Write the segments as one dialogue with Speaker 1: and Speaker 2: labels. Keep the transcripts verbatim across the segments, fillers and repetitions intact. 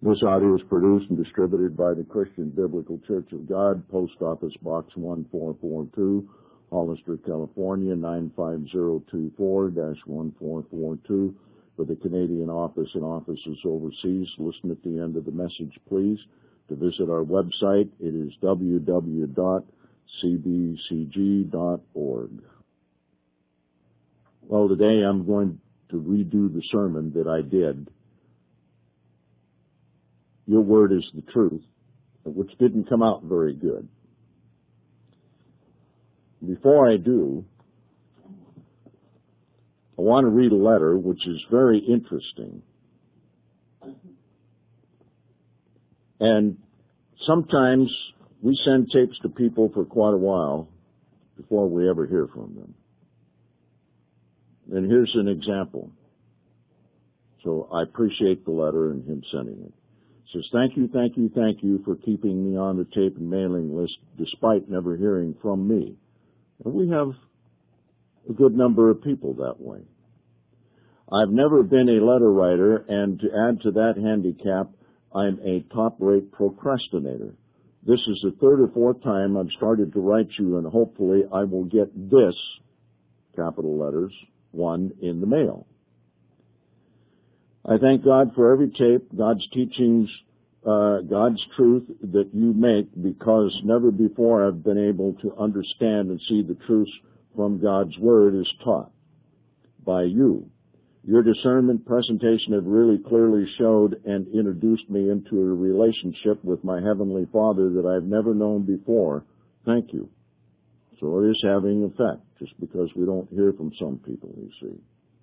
Speaker 1: This audio is produced and distributed by the Christian Biblical Church of God, Post Office Box one four four two, Hollister, California, nine five zero two four dash one four four two. For the Canadian office and offices overseas, listen at the end of the message, please. To visit our website, it is w w w dot c b c g dot org. Well, today I'm going to redo the sermon that I did. Your word is the truth, which didn't come out very good. Before I do, I want to read a letter which is very interesting. And sometimes we send tapes to people for quite a while before we ever hear from them. And here's an example. So I appreciate the letter and him sending it. It says, thank you, thank you, thank you for keeping me on the tape and mailing list despite never hearing from me. And we have a good number of people that way. I've never been a letter writer, and to add to that handicap, I'm a top-rate procrastinator. This is the third or fourth time I've started to write you, and hopefully I will get this, capital letters, one in the mail. I thank God for every tape, God's teachings, uh, God's truth that you make, because never before I've been able to understand and see the truths from God's Word as taught by you. Your discernment presentation have really clearly showed and introduced me into a relationship with my Heavenly Father that I've never known before. Thank you. So it is having effect, just because we don't hear from some people, you see.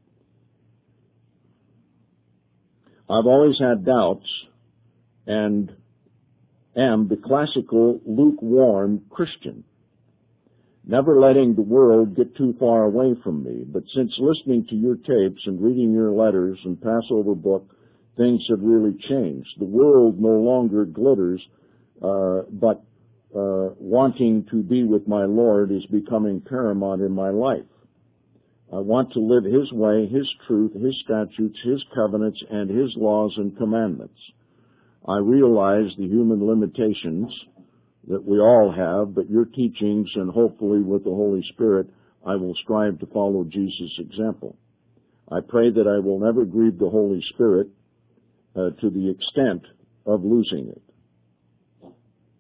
Speaker 1: I've always had doubts and am the classical lukewarm Christian, never letting the world get too far away from me. But since listening to your tapes and reading your letters and Passover book, things have really changed. The world no longer glitters, uh, but uh, wanting to be with my Lord is becoming paramount in my life. I want to live His way, His truth, His statutes, His covenants, and His laws and commandments. I realize the human limitations that we all have, but your teachings, and hopefully with the Holy Spirit, I will strive to follow Jesus' example. I pray that I will never grieve the Holy Spirit uh, to the extent of losing it.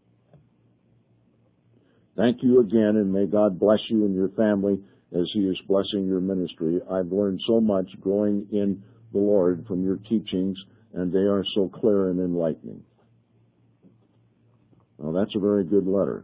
Speaker 1: Thank you again, and may God bless you and your family as He is blessing your ministry. I've learned so much growing in the Lord from your teachings, and they are so clear and enlightening. Now, that's a very good letter.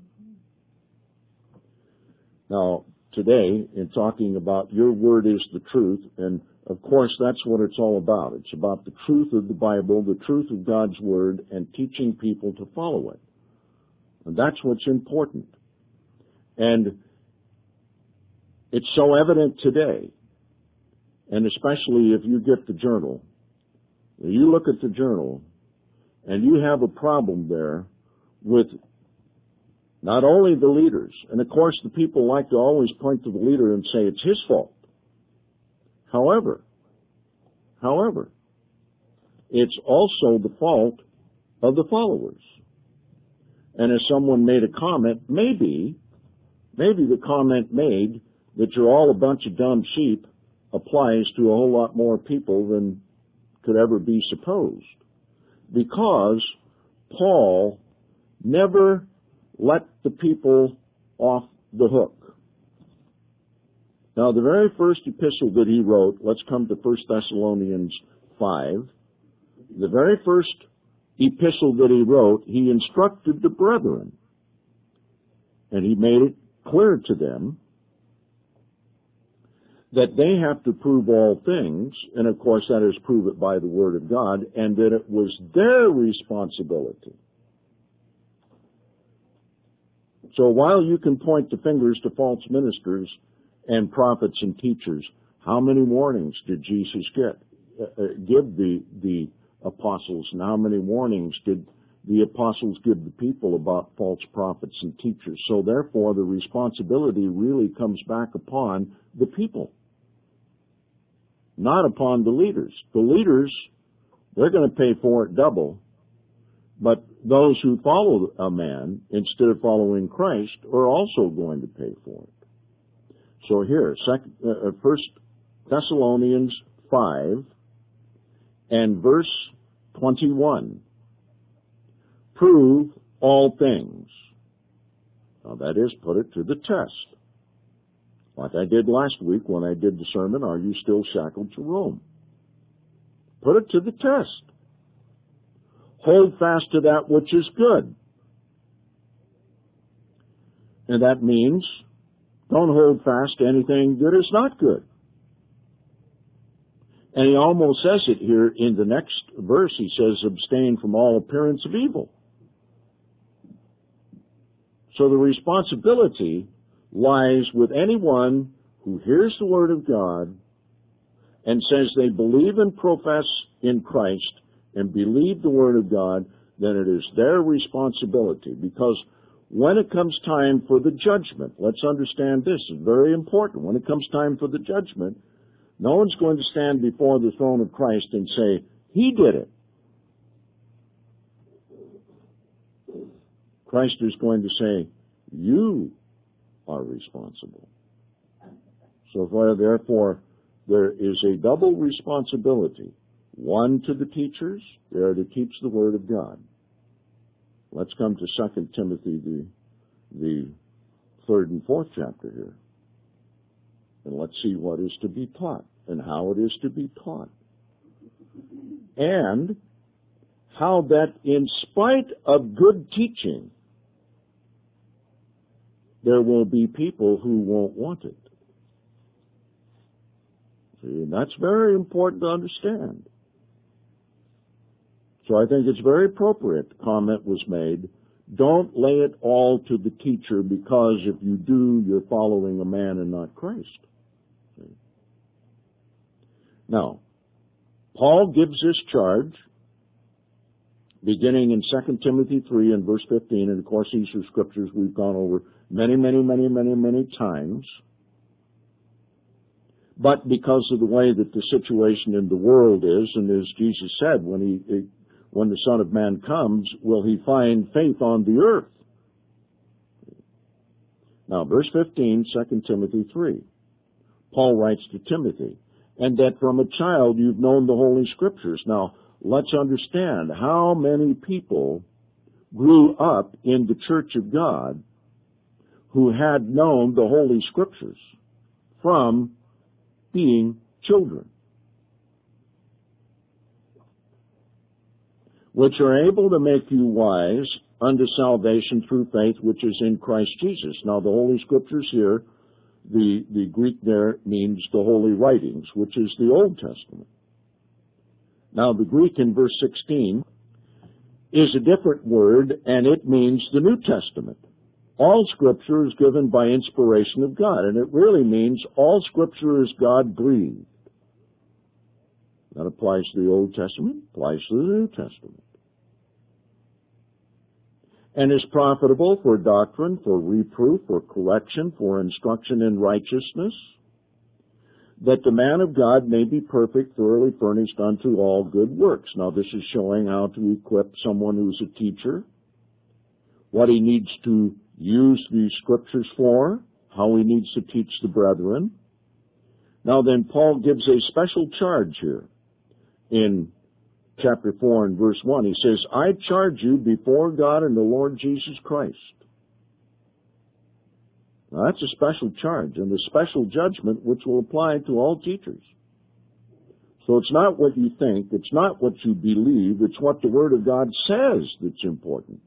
Speaker 1: Now, today, in talking about your word is the truth, and of course, that's what it's all about. It's about the truth of the Bible, the truth of God's word, and teaching people to follow it. And that's what's important. And it's so evident today, and especially if you get the journal. You look at the journal, and you have a problem there with not only the leaders, and of course the people like to always point to the leader and say it's his fault. However, however, it's also the fault of the followers. And as someone made a comment, maybe, maybe the comment made that you're all a bunch of dumb sheep applies to a whole lot more people than could ever be supposed. Because Paul never let the people off the hook. Now, the very first epistle that he wrote, let's come to First Thessalonians five. The very first epistle that he wrote, he instructed the brethren. And he made it clear to them that they have to prove all things, and of course that is prove it by the Word of God, and that it was their responsibility. So while you can point the fingers to false ministers and prophets and teachers, how many warnings did Jesus get, uh, give the, the apostles, and how many warnings did the apostles give the people about false prophets and teachers? So therefore the responsibility really comes back upon the people, not upon the leaders. The leaders they're going to pay for it double. But those who follow a man instead of following Christ are also going to pay for it. So here, second, uh, First Thessalonians five and verse twenty-one. Prove all things. Now that is, put it to the test. Like I did last week when I did the sermon, Are You Still Shackled to Rome? Put it to the test. Hold fast to that which is good. And that means don't hold fast to anything that is not good. And he almost says it here in the next verse. He says, abstain from all appearance of evil. So the responsibility lies with anyone who hears the Word of God and says they believe and profess in Christ and believe the Word of God, then it is their responsibility. Because when it comes time for the judgment, let's understand this, it's very important. When it comes time for the judgment, no one's going to stand before the throne of Christ and say, He did it. Christ is going to say, you are responsible. So therefore, there is a double responsibility. One to the teachers, they are to teach the Word of God. Let's come to Second Timothy, the, the third and fourth chapter here. And let's see what is to be taught and how it is to be taught. And how that in spite of good teaching, there will be people who won't want it. See, and that's very important to understand. So I think it's very appropriate the comment was made, don't lay it all to the teacher, because if you do, you're following a man and not Christ. See? Now, Paul gives this charge beginning in Second Timothy three and verse fifteen, and of course these are scriptures we've gone over many, many, many, many, many times. But because of the way that the situation in the world is, and as Jesus said, when he, when the Son of Man comes, will he find faith on the earth? Now, verse fifteen, Second Timothy three. Paul writes to Timothy, and that from a child you've known the Holy Scriptures. Now, let's understand how many people grew up in the church of God who had known the Holy Scriptures from being children, which are able to make you wise unto salvation through faith which is in Christ Jesus. Now, the Holy Scriptures here, the, the Greek there means the holy writings, which is the Old Testament. Now, the Greek in verse sixteen is a different word, and it means the New Testament. All Scripture is given by inspiration of God, and it really means all Scripture is God-breathed. That applies to the Old Testament, applies to the New Testament. And is profitable for doctrine, for reproof, for correction, for instruction in righteousness, that the man of God may be perfect, thoroughly furnished unto all good works. Now, this is showing how to equip someone who's a teacher, what he needs to use these scriptures for, how he needs to teach the brethren. Now then, Paul gives a special charge here in chapter four and verse one. He says, I charge you before God and the Lord Jesus Christ. Now that's a special charge and a special judgment which will apply to all teachers. So it's not what you think, it's not what you believe, it's what the Word of God says that's important.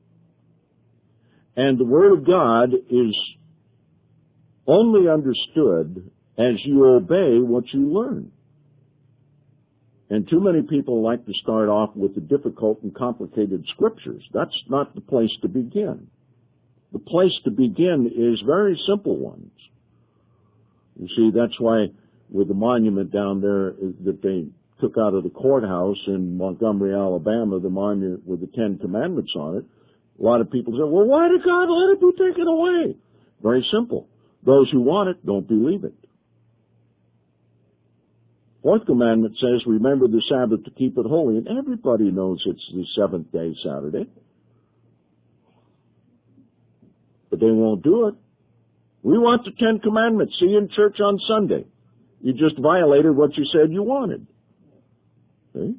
Speaker 1: And the Word of God is only understood as you obey what you learn. And too many people like to start off with the difficult and complicated scriptures. That's not the place to begin. The place to begin is very simple ones. You see, that's why with the monument down there that they took out of the courthouse in Montgomery, Alabama, the monument with the Ten Commandments on it, a lot of people say, well, why did God let it be taken away? Very simple. Those who want it don't believe it. Fourth commandment says, remember the Sabbath to keep it holy. And everybody knows it's the seventh day Saturday. But they won't do it. We want the Ten Commandments. See you in church on Sunday. You just violated what you said you wanted. See?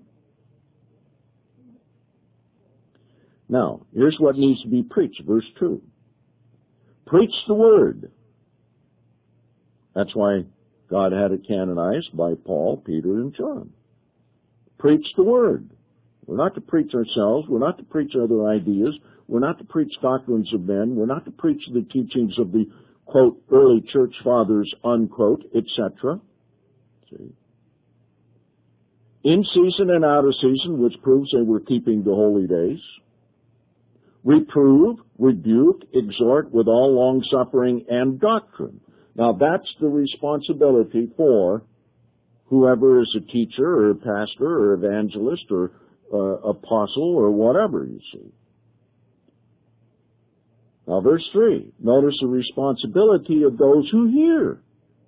Speaker 1: Now, here's what needs to be preached. Verse two. Preach the word. That's why God had it canonized by Paul, Peter, and John. Preach the word. We're not to preach ourselves. We're not to preach other ideas. We're not to preach doctrines of men. We're not to preach the teachings of the, quote, early church fathers, unquote, et cetera. See? In season and out of season, which proves they were keeping the holy days. Reprove, rebuke, exhort with all long-suffering and doctrine. Now, that's the responsibility for whoever is a teacher or a pastor or evangelist or uh, apostle or whatever, you see. Now, verse three, notice the responsibility of those who hear.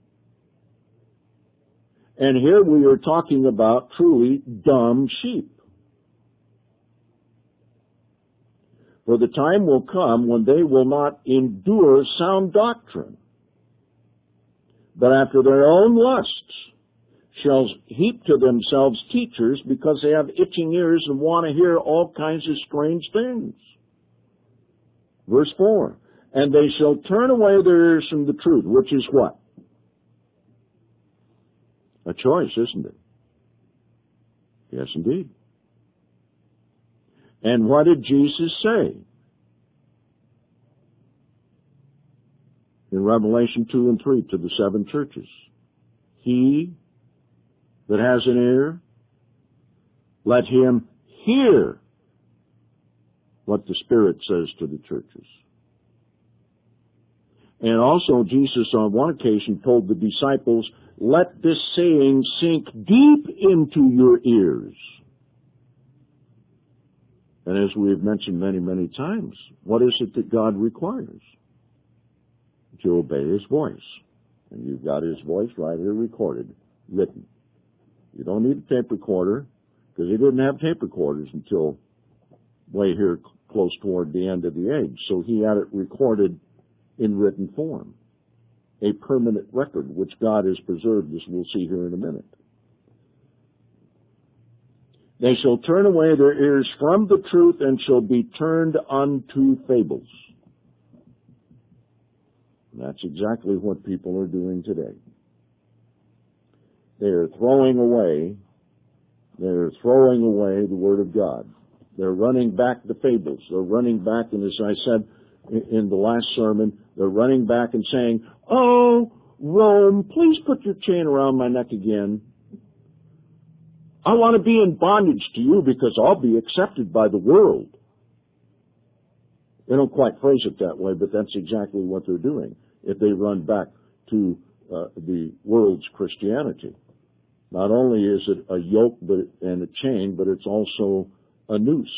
Speaker 1: And here we are talking about truly dumb sheep. For the time will come when they will not endure sound doctrine, but after their own lusts shall heap to themselves teachers, because they have itching ears and want to hear all kinds of strange things. Verse four, and they shall turn away their ears from the truth, which is what? A choice, isn't it? Yes, indeed. And what did Jesus say? In Revelation two and three to the seven churches. He that has an ear, let him hear what the Spirit says to the churches. And also Jesus on one occasion told the disciples, let this saying sink deep into your ears. And as we have mentioned many, many times, what is it that God requires? To obey His voice. And you've got His voice right here recorded, written. You don't need a tape recorder, because He didn't have tape recorders until way here close toward the end of the age. So He had it recorded in written form. A permanent record, which God has preserved, as we'll see here in a minute. They shall turn away their ears from the truth and shall be turned unto fables. That's exactly what people are doing today. They are throwing away, they are throwing away the Word of God. They're running back the fables. They're running back, and as I said in the last sermon, they're running back and saying, oh, Rome, please put your chain around my neck again. I want to be in bondage to you because I'll be accepted by the world. They don't quite phrase it that way, but that's exactly what they're doing if they run back to uh, the world's Christianity. Not only is it a yoke but, and a chain, but it's also a noose.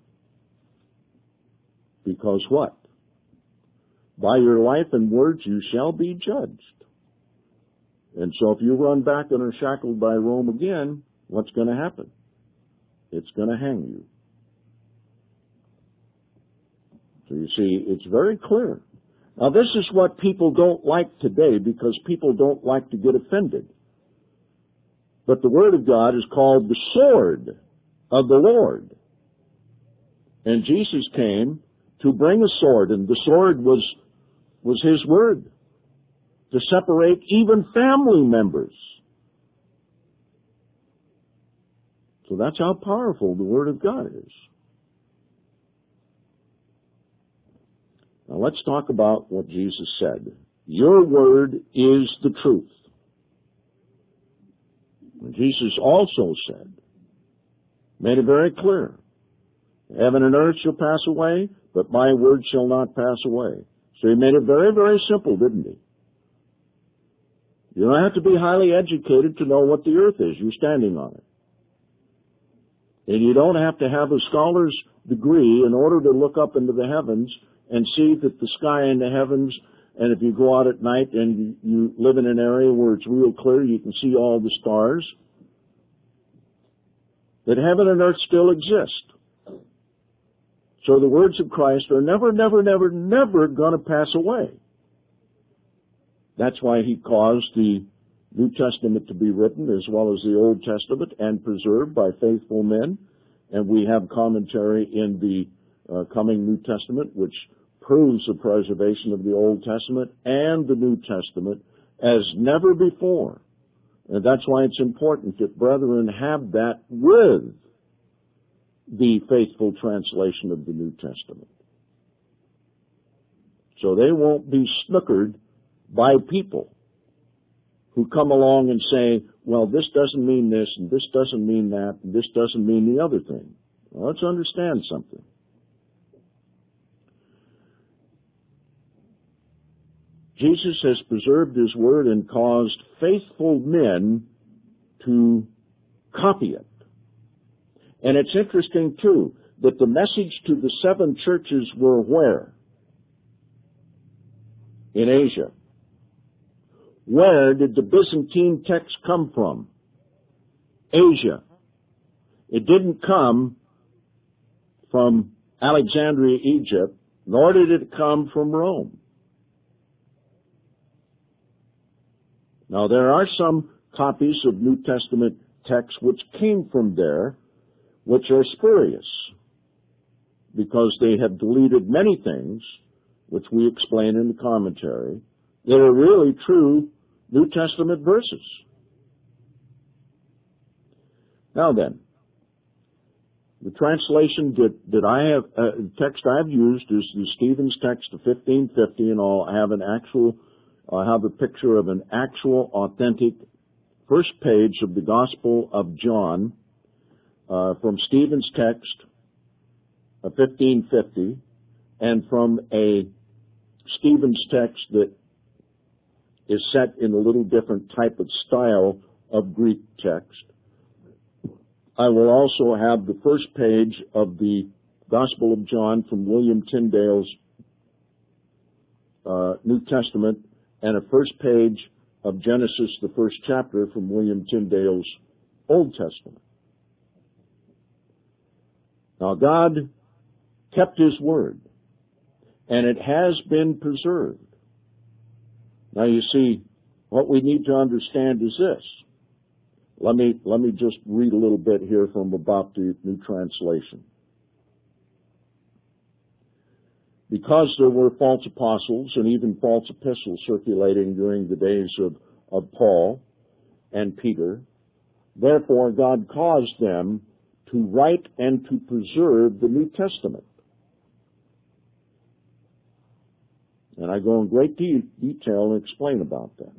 Speaker 1: Because what? By your life and words you shall be judged. And so if you run back and are shackled by Rome again, what's going to happen? It's going to hang you. So you see, it's very clear. Now this is what people don't like today, because people don't like to get offended. But the Word of God is called the sword of the Lord. And Jesus came to bring a sword, and the sword was, was His Word, to separate even family members. So that's how powerful the Word of God is. Now let's talk about what Jesus said. Your word is the truth. And Jesus also said, made it very clear, heaven and earth shall pass away, but my word shall not pass away. So He made it very, very simple, didn't He? You don't have to be highly educated to know what the earth is. You're standing on it. And you don't have to have a scholar's degree in order to look up into the heavens and see that the sky and the heavens, and if you go out at night and you, you live in an area where it's real clear, you can see all the stars. that heaven and earth still exist. So the words of Christ are never, never, never, never going to pass away. That's why he caused the New Testament to be written as well as the Old Testament and preserved by faithful men. And we have commentary in the uh, coming New Testament which proves the preservation of the Old Testament and the New Testament as never before. And that's why it's important that brethren have that with the faithful translation of the New Testament. So they won't be snookered by people who come along and say, well, this doesn't mean this, and this doesn't mean that, and this doesn't mean the other thing. Well, let's understand something. Jesus has preserved his word and caused faithful men to copy it. And it's interesting, too, that the message to the seven churches were where? In Asia. Where did the Byzantine text come from? Asia. It didn't come from Alexandria, Egypt, nor did it come from Rome. Now, there are some copies of New Testament texts which came from there, which are spurious, because they have deleted many things, which we explain in the commentary, that are really true New Testament verses. Now then, the translation that, that I have, uh, the text I've used is the Stephen's text of fifteen fifty, and I'll have an actual, I have a picture of an actual, authentic first page of the Gospel of John uh, from Stephen's text of fifteen fifty, and from a Stephen's text that is set in a little different type of style of Greek text. I will also have the first page of the Gospel of John from William Tyndale's uh, New Testament, and a first page of Genesis, the first chapter, from William Tyndale's Old Testament. Now, God kept his word, and it has been preserved. Now, you see, what we need to understand is this. Let me, let me just read a little bit here from about the New Translation. Because there were false apostles and even false epistles circulating during the days of, of Paul and Peter, therefore God caused them to write and to preserve the New Testament. And I go in great de- detail and explain about that.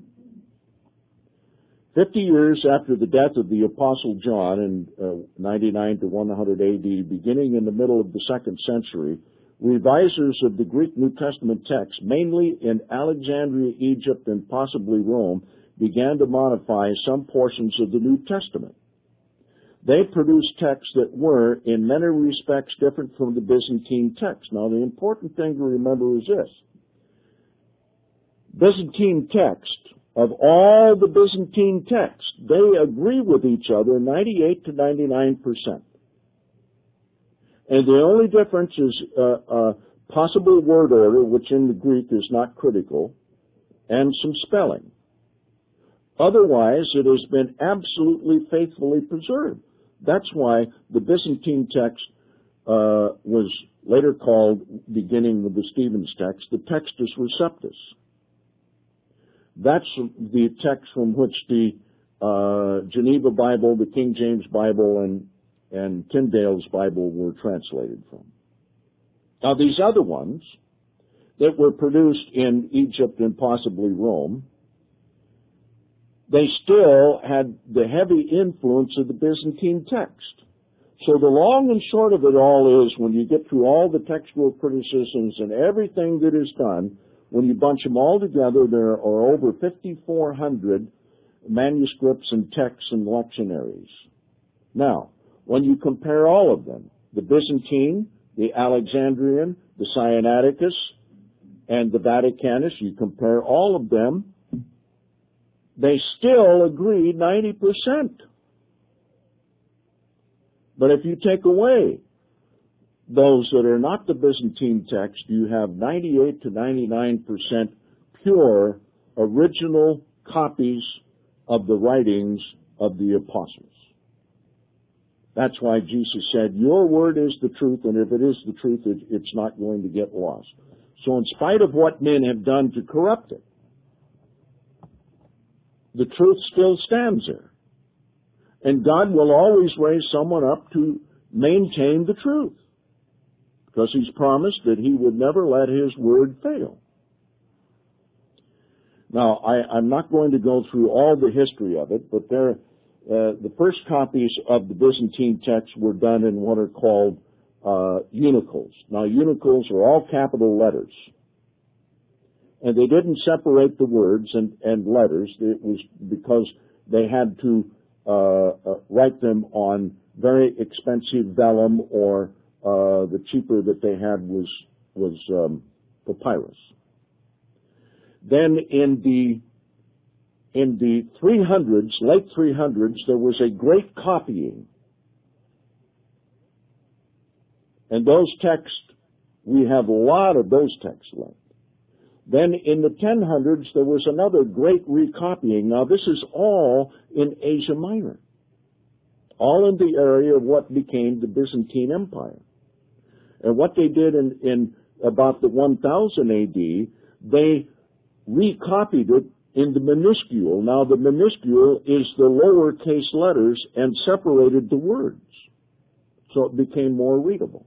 Speaker 1: Fifty years after the death of the Apostle John in uh, ninety-nine to one hundred A D, beginning in the middle of the second century, revisers of the Greek New Testament text, mainly in Alexandria, Egypt, and possibly Rome, began to modify some portions of the New Testament. They produced texts that were, in many respects, different from the Byzantine text. Now, the important thing to remember is this. Byzantine text, of all the Byzantine texts, they agree with each other ninety-eight to ninety-nine percent. And the only difference is uh, uh, possible word order, which in the Greek is not critical, and some spelling. Otherwise, it has been absolutely faithfully preserved. That's why the Byzantine text uh, was later called, beginning with the Stephen's text, the Textus Receptus. That's the text from which the uh, Geneva Bible, the King James Bible, and, and Tyndale's Bible were translated from. Now, these other ones that were produced in Egypt and possibly Rome, they still had the heavy influence of the Byzantine text. So the long and short of it all is, when you get through all the textual criticisms and everything that is done, when you bunch them all together, there are over fifty-four hundred manuscripts and texts and lectionaries. Now, when you compare all of them, the Byzantine, the Alexandrian, the Sinaiticus, and the Vaticanus, you compare all of them, they still agree ninety percent. But if you take away those that are not the Byzantine text, you have ninety-eight to ninety-nine percent pure, original copies of the writings of the apostles. That's why Jesus said, your word is the truth, and if it is the truth, it, it's not going to get lost. So in spite of what men have done to corrupt it, the truth still stands there. And God will always raise someone up to maintain the truth, because He's promised that He would never let His word fail. Now, I, I'm not going to go through all the history of it, but there, uh, the first copies of the Byzantine text were done in what are called uh, unicals. Now, unicals are all capital letters. And they didn't separate the words and, and letters. It was because they had to uh, uh, write them on very expensive vellum, or uh, the cheaper that they had was, was um, papyrus. Then in the in the three hundreds, late three hundreds, there was a great copying. And those texts, we have a lot of those texts left. Then in the ten hundreds, there was another great recopying. Now this is all in Asia Minor, all in the area of what became the Byzantine Empire. And what they did in, in about the one thousand A D, they recopied it in the minuscule. Now the minuscule is the lowercase letters, and separated the words, so it became more readable.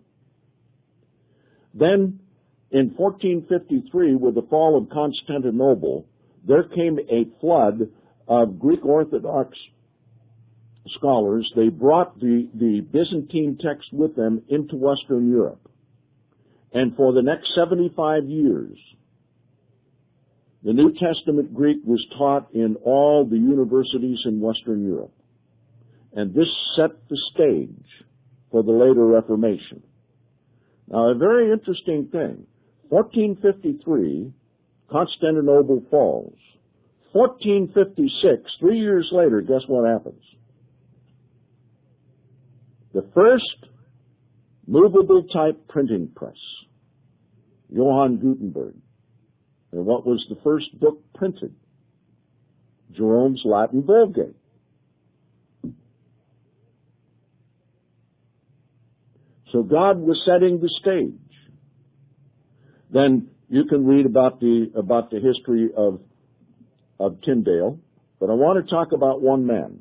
Speaker 1: Then in fourteen fifty-three, with the fall of Constantinople, there came a flood of Greek Orthodox scholars. They brought the, the Byzantine text with them into Western Europe. And for the next seventy-five years, the New Testament Greek was taught in all the universities in Western Europe. And this set the stage for the later Reformation. Now, a very interesting thing. fourteen fifty-three, Constantinople falls. fourteen fifty-six, three years later, guess what happens? The first movable type printing press, Johann Gutenberg. And what was the first book printed? Jerome's Latin Vulgate. So God was setting the stage. Then you can read about the about the history of of Tyndale, but I want to talk about one man,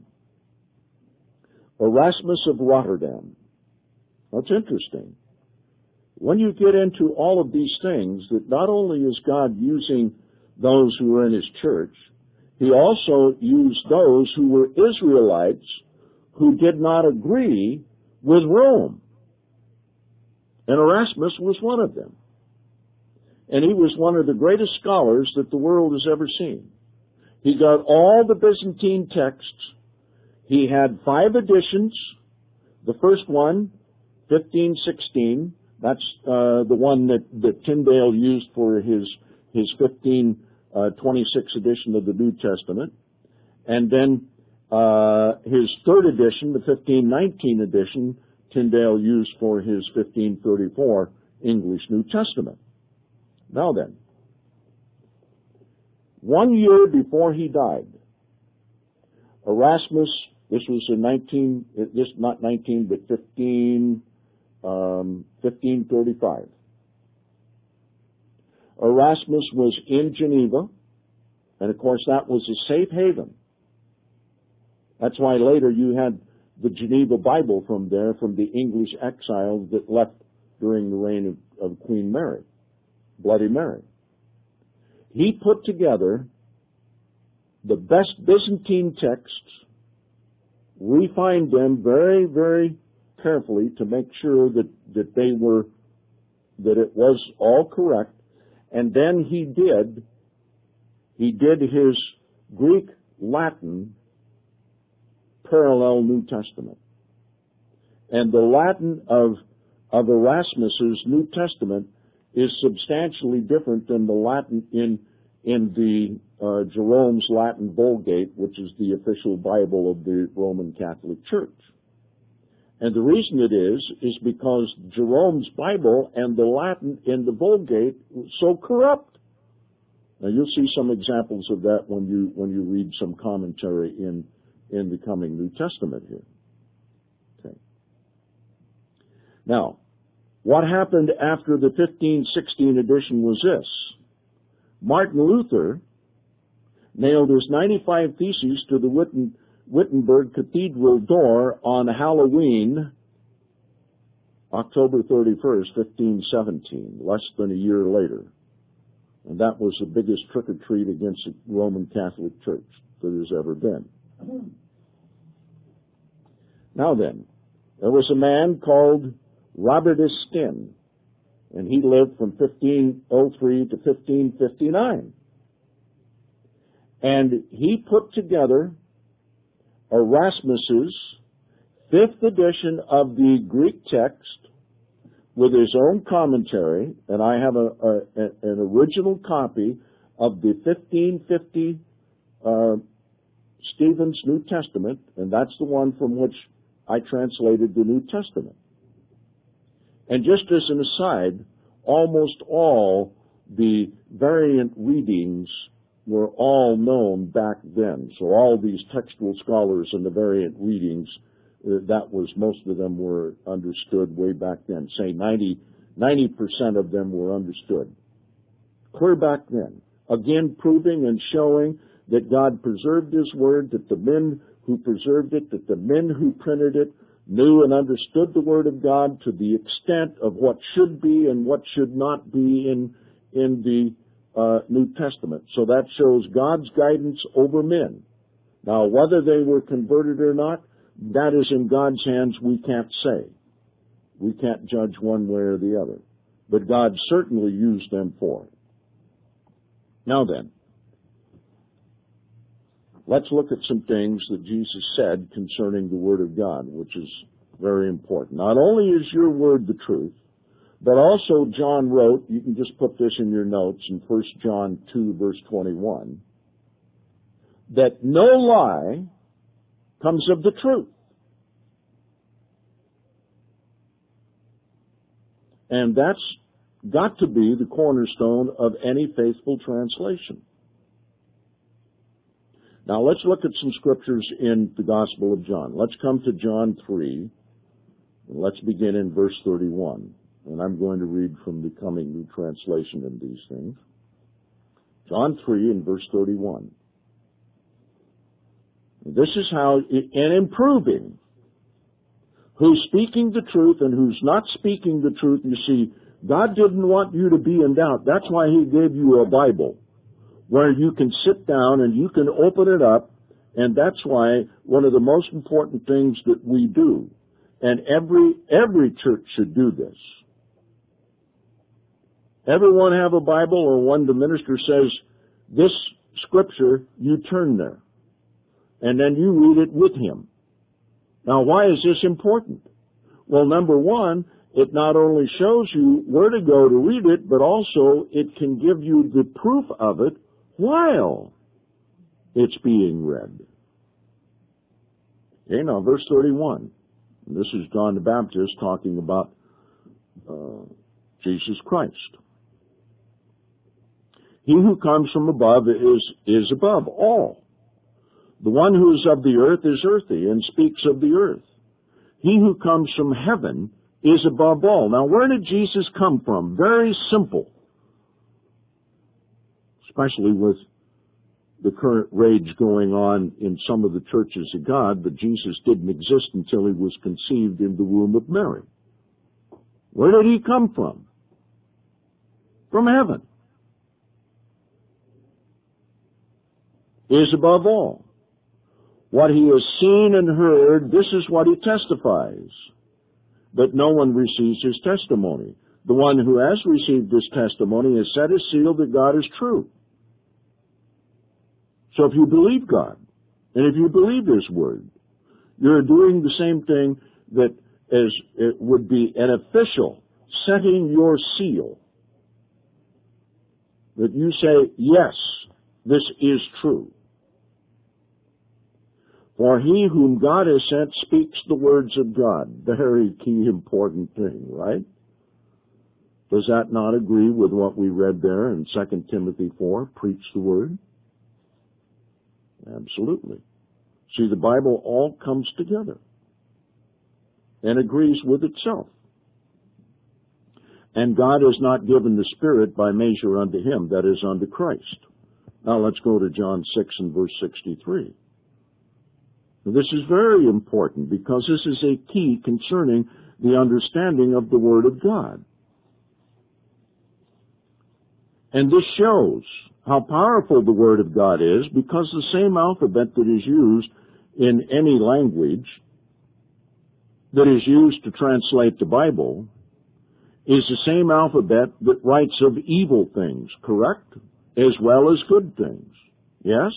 Speaker 1: Erasmus of Rotterdam. That's interesting. When you get into all of these things, that not only is God using those who were in His church, He also used those who were Israelites who did not agree with Rome. And Erasmus was one of them. And he was one of the greatest scholars that the world has ever seen. He got all the Byzantine texts. He had five editions. The first one, fifteen sixteen, that's uh, the one that, that Tyndale used for his, his fifteen twenty-six edition of the New Testament. And then uh, his third edition, the fifteen nineteen edition, Tyndale used for his fifteen thirty-four English New Testament. Now then, one year before he died, Erasmus, this was in nineteen, this not nineteen, but fifteen, um, fifteen thirty-five. Erasmus was in Geneva, and of course that was a safe haven. That's why later you had the Geneva Bible from there, from the English exiles that left during the reign of, of Queen Mary, Bloody Mary. He put together the best Byzantine texts, refined them very, very carefully to make sure that, that they were, that it was all correct. And then he did, he did his Greek Latin parallel New Testament. And the Latin of, of Erasmus's New Testament is substantially different than the Latin in, in the uh, Jerome's Latin Vulgate, which is the official Bible of the Roman Catholic Church. And the reason it is, is because Jerome's Bible and the Latin in the Vulgate was so corrupt. Now you'll see some examples of that when you when you read some commentary in in the coming New Testament here. Okay. Now, what happened after the fifteen sixteen edition was this. Martin Luther nailed his ninety-five Theses to the Witten, Wittenberg Cathedral door on Halloween, October thirty-first, fifteen seventeen, less than a year later. And that was the biggest trick-or-treat against the Roman Catholic Church that has ever been. Now then, there was a man called Robert Estienne, and he lived from fifteen oh three to fifteen fifty-nine. And he put together Erasmus's fifth edition of the Greek text with his own commentary, and I have a, a, an original copy of the fifteen fifty uh, Stephen's New Testament, and that's the one from which I translated the New Testament. And just as an aside, almost all the variant readings were all known back then. So all these textual scholars and the variant readings, uh, that was, most of them were understood way back then. Say ninety, ninety percent of them were understood. Clear back then. Again, proving and showing that God preserved His Word, that the men who preserved it, that the men who printed it knew and understood the Word of God to the extent of what should be and what should not be in, in the uh, New Testament. So that shows God's guidance over men. Now, whether they were converted or not, that is in God's hands. We can't say. We can't judge one way or the other. But God certainly used them for it. Now then, let's look at some things that Jesus said concerning the Word of God, which is very important. Not only is your Word the truth, but also John wrote, you can just put this in your notes in First John two, verse twenty-one, that no lie comes of the truth. And that's got to be the cornerstone of any faithful translation. Now let's look at some scriptures in the Gospel of John. Let's come to John three, and let's begin in verse thirty-one. And I'm going to read from the Coming New Translation in these things. John three and verse thirty-one. This is how, in improving, who's speaking the truth and who's not speaking the truth, you see, God didn't want you to be in doubt. That's why He gave you a Bible, where you can sit down and you can open it up, and that's why one of the most important things that we do, and every every church should do this. Everyone have a Bible, or when the minister says, this scripture, you turn there, and then you read it with him. Now, why is this important? Well, number one, it not only shows you where to go to read it, but also it can give you the proof of it while it's being read. Okay, now verse thirty-one. This is John the Baptist talking about uh, Jesus Christ. He who comes from above is, is above all. The one who is of the earth is earthy and speaks of the earth. He who comes from heaven is above all. Now, where did Jesus come from? Very simple. Especially with the current rage going on in some of the churches of God, that Jesus didn't exist until He was conceived in the womb of Mary. Where did He come from? From heaven. He is above all. What He has seen and heard, this is what He testifies. But no one receives His testimony. The one who has received His testimony has set His seal that God is true. So if you believe God, and if you believe His Word, you're doing the same thing that as it would be an official setting your seal. That you say, yes, this is true. For he whom God has sent speaks the words of God. Very key, important thing, right? Does that not agree with what we read there in Second Timothy four? Preach the word? Absolutely. See, the Bible all comes together and agrees with itself. And God has not given the Spirit by measure unto him, that is, unto Christ. Now let's go to John six and verse sixty-three. This is very important because this is a key concerning the understanding of the Word of God. And this shows how powerful the Word of God is, because the same alphabet that is used in any language that is used to translate the Bible is the same alphabet that writes of evil things, correct? As well as good things. Yes?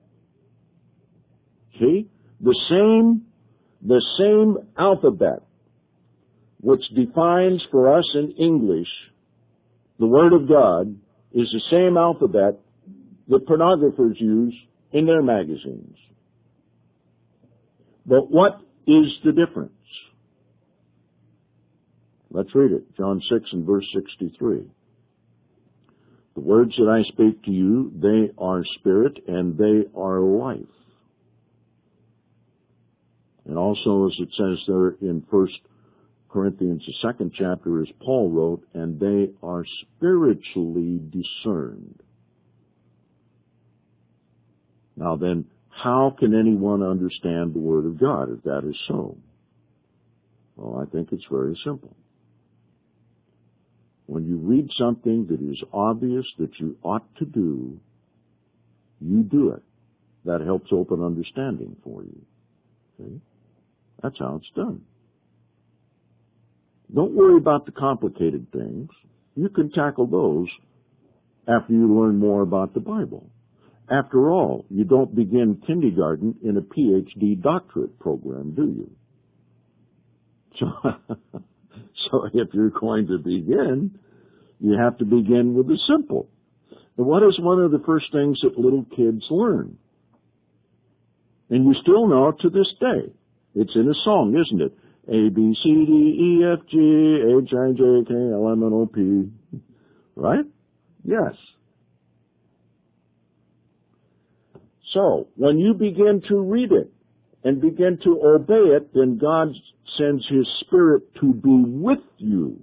Speaker 1: See? The same, the same alphabet which defines for us in English the Word of God is the same alphabet that pornographers use in their magazines. But what is the difference? Let's read it. John six and verse sixty-three. The words that I speak to you, they are spirit and they are life. And also, as it says there in First Corinthians, the second chapter, as Paul wrote, and they are spiritually discerned. Now then, how can anyone understand the Word of God if that is so? Well, I think it's very simple. When you read something that is obvious that you ought to do, you do it. That helps open understanding for you. See? That's how it's done. Don't worry about the complicated things. You can tackle those after you learn more about the Bible. After all, you don't begin kindergarten in a P H D doctorate program, do you? So, so if you're going to begin, you have to begin with the simple. And what is one of the first things that little kids learn? And you still know it to this day. It's in a song, isn't it? A, B, C, D, E, F, G, H, I, J, K, L, M, N, O, P. Right? Yes. So, when you begin to read it and begin to obey it, then God sends His Spirit to be with you.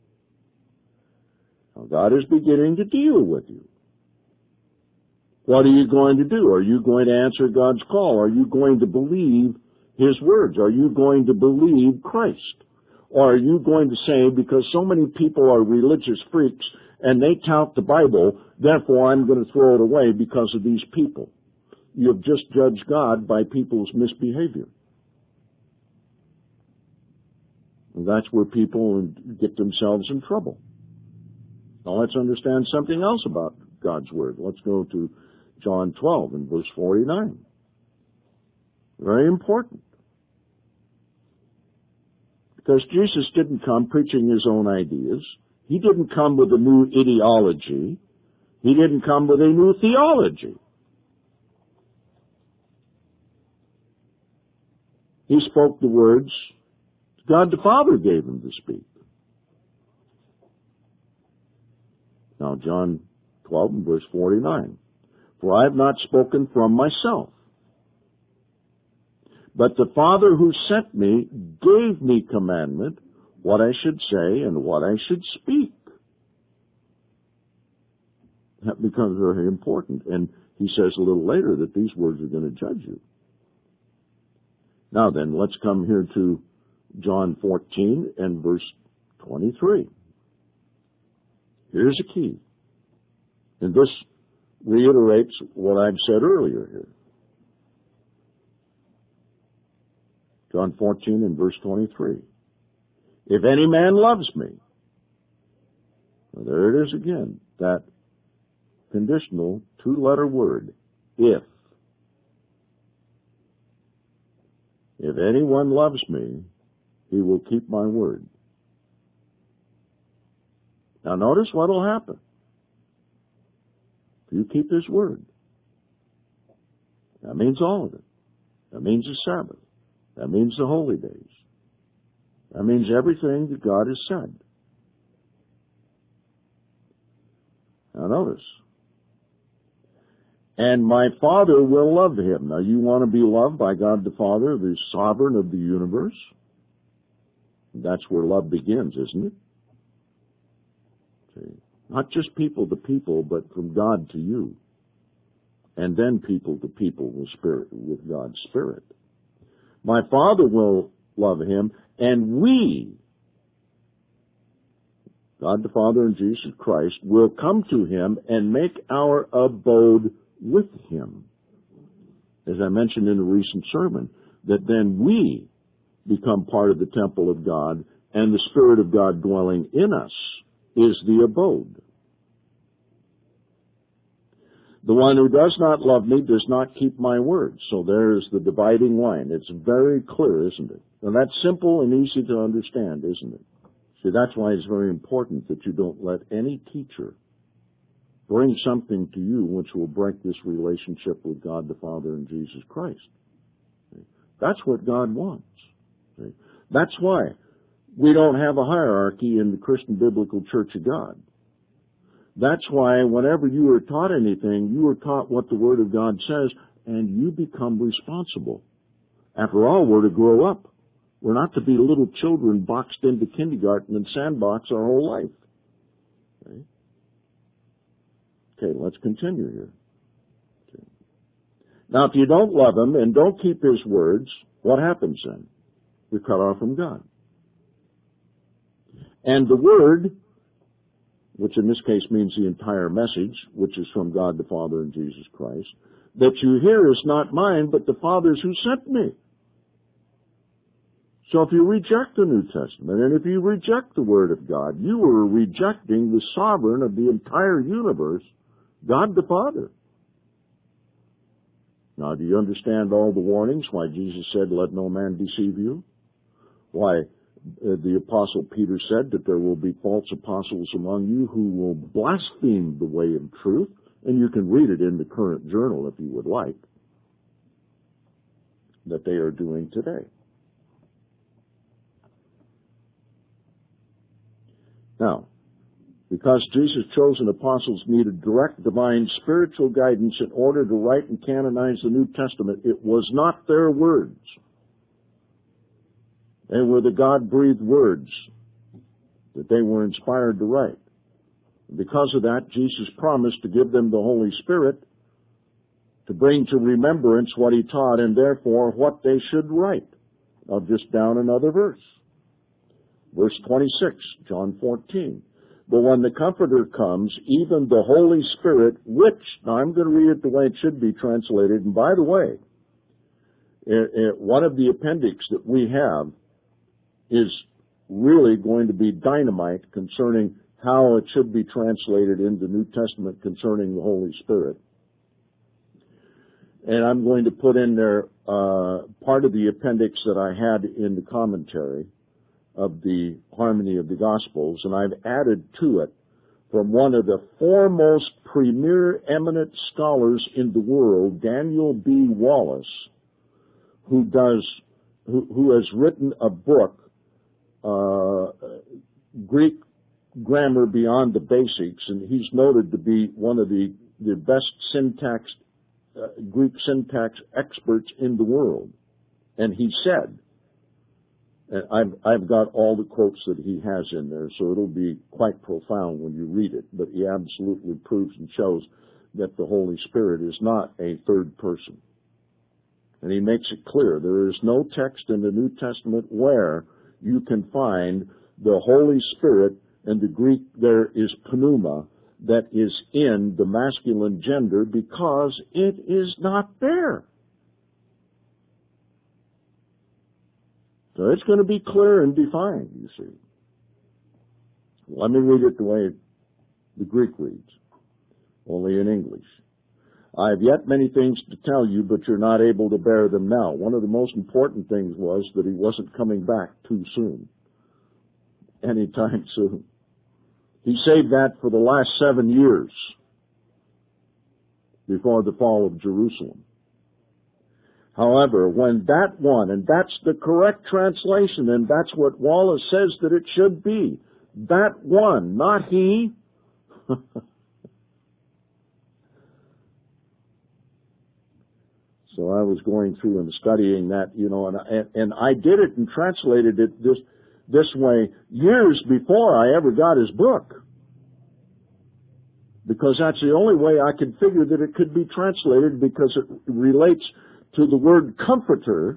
Speaker 1: Now, God is beginning to deal with you. What are you going to do? Are you going to answer God's call? Are you going to believe His words? Are you going to believe Christ? Or are you going to say, because so many people are religious freaks and they tout the Bible, therefore I'm going to throw it away because of these people? You've just judged God by people's misbehavior. And that's where people get themselves in trouble. Now let's understand something else about God's Word. Let's go to John twelve and verse forty-nine. Very important. Because Jesus didn't come preaching His own ideas. He didn't come with a new ideology. He didn't come with a new theology. He spoke the words God the Father gave Him to speak. Now, John twelve and verse forty-nine. For I have not spoken from myself, but the Father who sent me gave me commandment what I should say and what I should speak. That becomes very important. And He says a little later that these words are going to judge you. Now then, let's come here to John fourteen and verse twenty-three. Here's a key. And this reiterates what I've said earlier here. John fourteen and verse twenty-three. If any man loves me, well, there it is again, that conditional two-letter word, if. If anyone loves me, he will keep my word. Now notice what will happen. If you keep His word, that means all of it. That means the Sabbath. That means the holy days. That means everything that God has said. Now notice. And my Father will love him. Now you want to be loved by God the Father, the sovereign of the universe? That's where love begins, isn't it? See? Not just people to people, but from God to you. And then people to people with Spirit, with God's Spirit. My Father will love him, and we, God the Father and Jesus Christ, will come to him and make our abode with him. As I mentioned in a recent sermon, that then we become part of the temple of God, and the Spirit of God dwelling in us is the abode. The one who does not love me does not keep my words. So there's the dividing line. It's very clear, isn't it? And that's simple and easy to understand, isn't it? See, that's why it's very important that you don't let any teacher bring something to you which will break this relationship with God the Father and Jesus Christ. That's what God wants. That's why we don't have a hierarchy in the Christian Biblical Church of God. That's why whenever you are taught anything, you are taught what the Word of God says, and you become responsible. After all, we're to grow up. We're not to be little children boxed into kindergarten and sandbox our whole life. Okay, okay let's continue here. Okay. Now, if you don't love him and don't keep his words, what happens then? We're cut off from God. And the Word, which in this case means the entire message, which is from God the Father and Jesus Christ, that you hear is not mine, but the Father's who sent me. So if you reject the New Testament, and if you reject the Word of God, you are rejecting the sovereign of the entire universe, God the Father. Now, do you understand all the warnings, why Jesus said, let no man deceive you? Why uh, the Apostle Peter said that there will be false apostles among you who will blaspheme the way of truth, and you can read it in the Current Journal if you would like, that they are doing today. Now, because Jesus' chosen apostles needed direct divine spiritual guidance in order to write and canonize the New Testament, it was not their words. They were the God-breathed words that they were inspired to write. Because of that, Jesus promised to give them the Holy Spirit to bring to remembrance what he taught and therefore what they should write. I'll just down another verse. Verse twenty-six, John fourteen. But when the Comforter comes, even the Holy Spirit, which, now I'm going to read it the way it should be translated, and by the way, it, it, one of the appendix that we have is really going to be dynamite concerning how it should be translated in the New Testament concerning the Holy Spirit. And I'm going to put in there uh, part of the appendix that I had in the commentary of the Harmony of the Gospels, and I've added to it from one of the foremost premier eminent scholars in the world, Daniel B. Wallace, who does, who, who has written a book, uh, Greek Grammar Beyond the Basics, and he's noted to be one of the, the best syntax, uh, Greek syntax experts in the world. And he said, and I've, I've got all the quotes that he has in there, so it'll be quite profound when you read it, but he absolutely proves and shows that the Holy Spirit is not a third person. And he makes it clear there is no text in the New Testament where you can find the Holy Spirit, and the Greek there is pneuma, that is in the masculine gender, because it is not there. So it's going to be clear and defined, you see. Let me read it the way the Greek reads, only in English. I have yet many things to tell you, but you're not able to bear them now. One of the most important things was that he wasn't coming back too soon, anytime soon. He saved that for the last seven years before the fall of Jerusalem. However, when that one, and that's the correct translation, and that's what Wallace says that it should be, that one, not he. So I was going through and studying that, you know, and, and I did it and translated it this, this way years before I ever got his book. Because that's the only way I could figure that it could be translated, because it relates to the word comforter,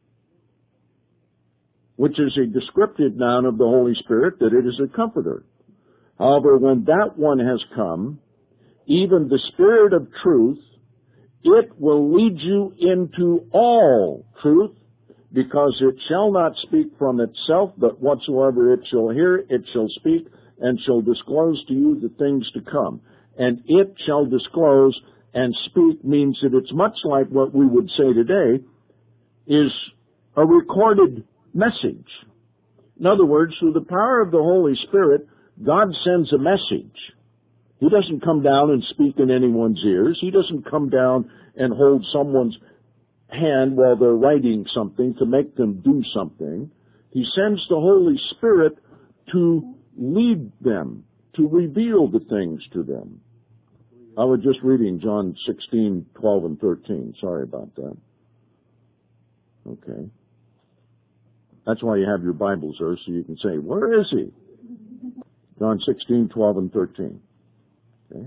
Speaker 1: which is a descriptive noun of the Holy Spirit, that it is a comforter. However, when that one has come, even the Spirit of truth, it will lead you into all truth, because it shall not speak from itself, but whatsoever it shall hear, it shall speak, and shall disclose to you the things to come. And it shall disclose and speak means that it's much like what we would say today is a recorded message. In other words, through the power of the Holy Spirit, God sends a message. He doesn't come down and speak in anyone's ears. He doesn't come down and hold someone's hand while they're writing something to make them do something. He sends the Holy Spirit to lead them, to reveal the things to them. I was just reading John sixteen, twelve, and thirteen. Sorry about that. Okay. That's why you have your Bibles there, so you can say, where is he? John sixteen, twelve, and thirteen. Okay.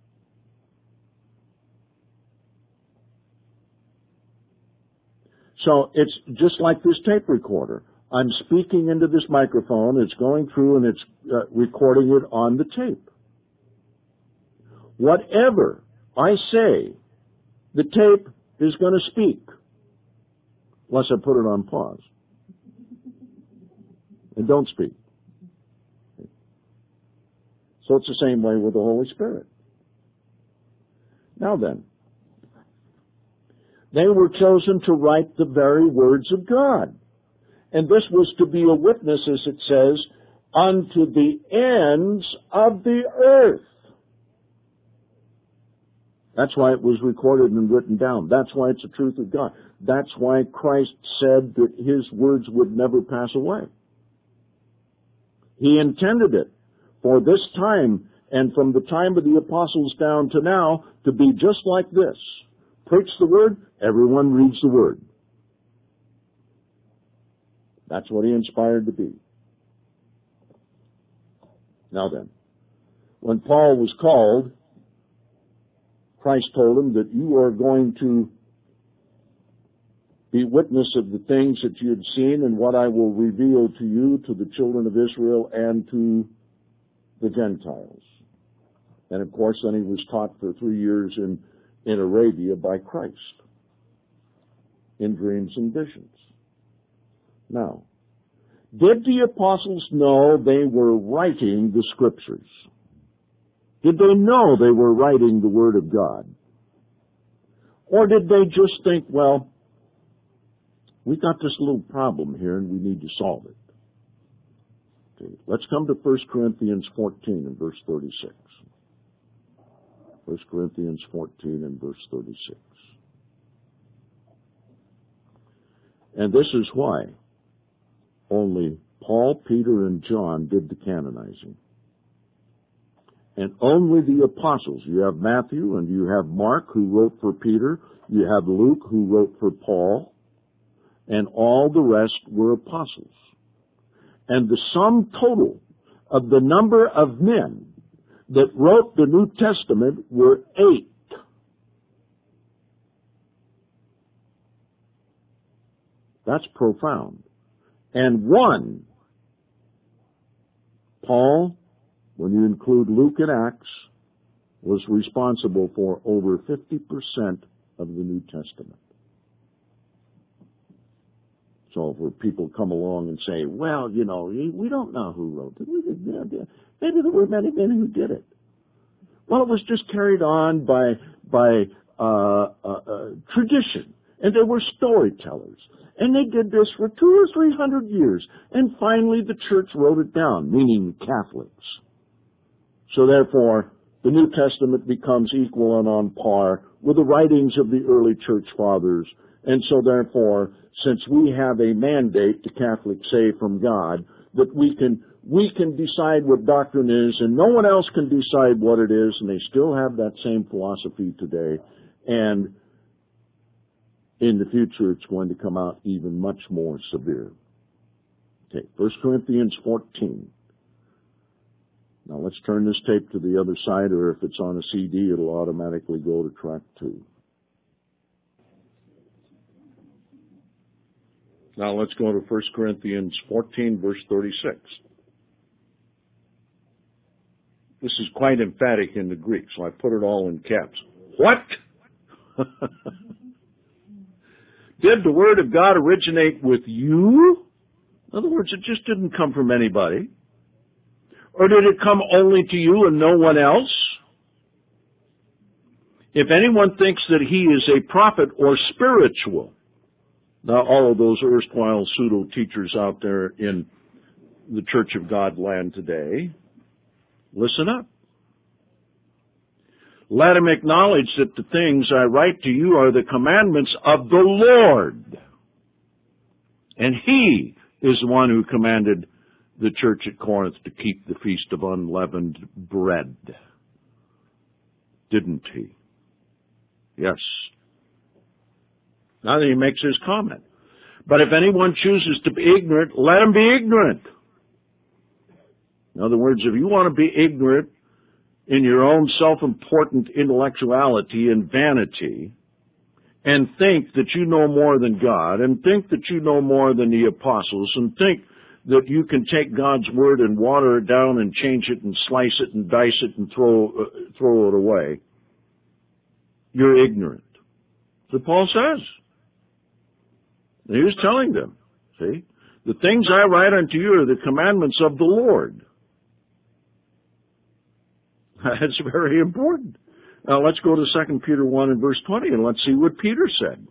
Speaker 1: So it's just like this tape recorder. I'm speaking into this microphone, it's going through and it's uh, recording it on the tape. Whatever I say, the tape is going to speak, unless I put it on pause. And don't speak. So it's the same way with the Holy Spirit. Now then, they were chosen to write the very words of God. And this was to be a witness, as it says, unto the ends of the earth. That's why it was recorded and written down. That's why it's the truth of God. That's why Christ said that his words would never pass away. He intended it for this time, and from the time of the apostles down to now, to be just like this. Preach the word, everyone reads the word. That's what he inspired to be. Now then, when Paul was called, Christ told him that you are going to be witness of the things that you had seen and what I will reveal to you, to the children of Israel, and to the Gentiles. And of course, then he was taught for three years in, in Arabia by Christ, in dreams and visions. Now, did the apostles know they were writing the Scriptures? Did they know they were writing the Word of God? Or did they just think, well, we got this little problem here and we need to solve it? Okay, let's come to First Corinthians fourteen and verse thirty-six. First Corinthians fourteen and verse thirty-six. And this is why only Paul, Peter, and John did the canonizing. And only the apostles. You have Matthew and you have Mark, who wrote for Peter. You have Luke, who wrote for Paul. And all the rest were apostles. And the sum total of the number of men that wrote the New Testament were eight. That's profound. And one, Paul, when you include Luke and Acts, was responsible for over fifty percent of the New Testament. So if people come along and say, well, you know, we don't know who wrote it. Maybe there were many men who did it. Well, it was just carried on by by uh, uh, uh, tradition. And there were storytellers. And they did this for two or three hundred years. And finally the church wrote it down, meaning Catholics. So therefore, the New Testament becomes equal and on par with the writings of the early church fathers And so therefore, since we have a mandate, the Catholics say, from God, that we can we can decide what doctrine is, and no one else can decide what it is, and they still have that same philosophy today. And in the future, it's going to come out even much more severe. Okay, First Corinthians fourteen. Now let's turn this tape to the other side, or if it's on a C D, it'll automatically go to track two. Now let's go to First Corinthians fourteen, verse thirty-six. This is quite emphatic in the Greek, so I put it all in caps. What? Did the Word of God originate with you? In other words, it just didn't come from anybody. Or did it come only to you and no one else? If anyone thinks that he is a prophet or spiritual, now all of those erstwhile pseudo-teachers out there in the Church of God land today, listen up. Let him acknowledge that the things I write to you are the commandments of the Lord. And He is the one who commanded the church at Corinth to keep the Feast of Unleavened Bread. Didn't He? Yes. Now that He makes His comment. But if anyone chooses to be ignorant, let him be ignorant. In other words, if you want to be ignorant in your own self-important intellectuality and vanity, and think that you know more than God, and think that you know more than the apostles, and think that you can take God's Word and water it down and change it and slice it and dice it and throw, uh, throw it away, you're ignorant. That's what Paul says. And he was telling them, see, the things I write unto you are the commandments of the Lord. That's very important. Now let's go to Second Peter one and verse twenty, and let's see what Peter said.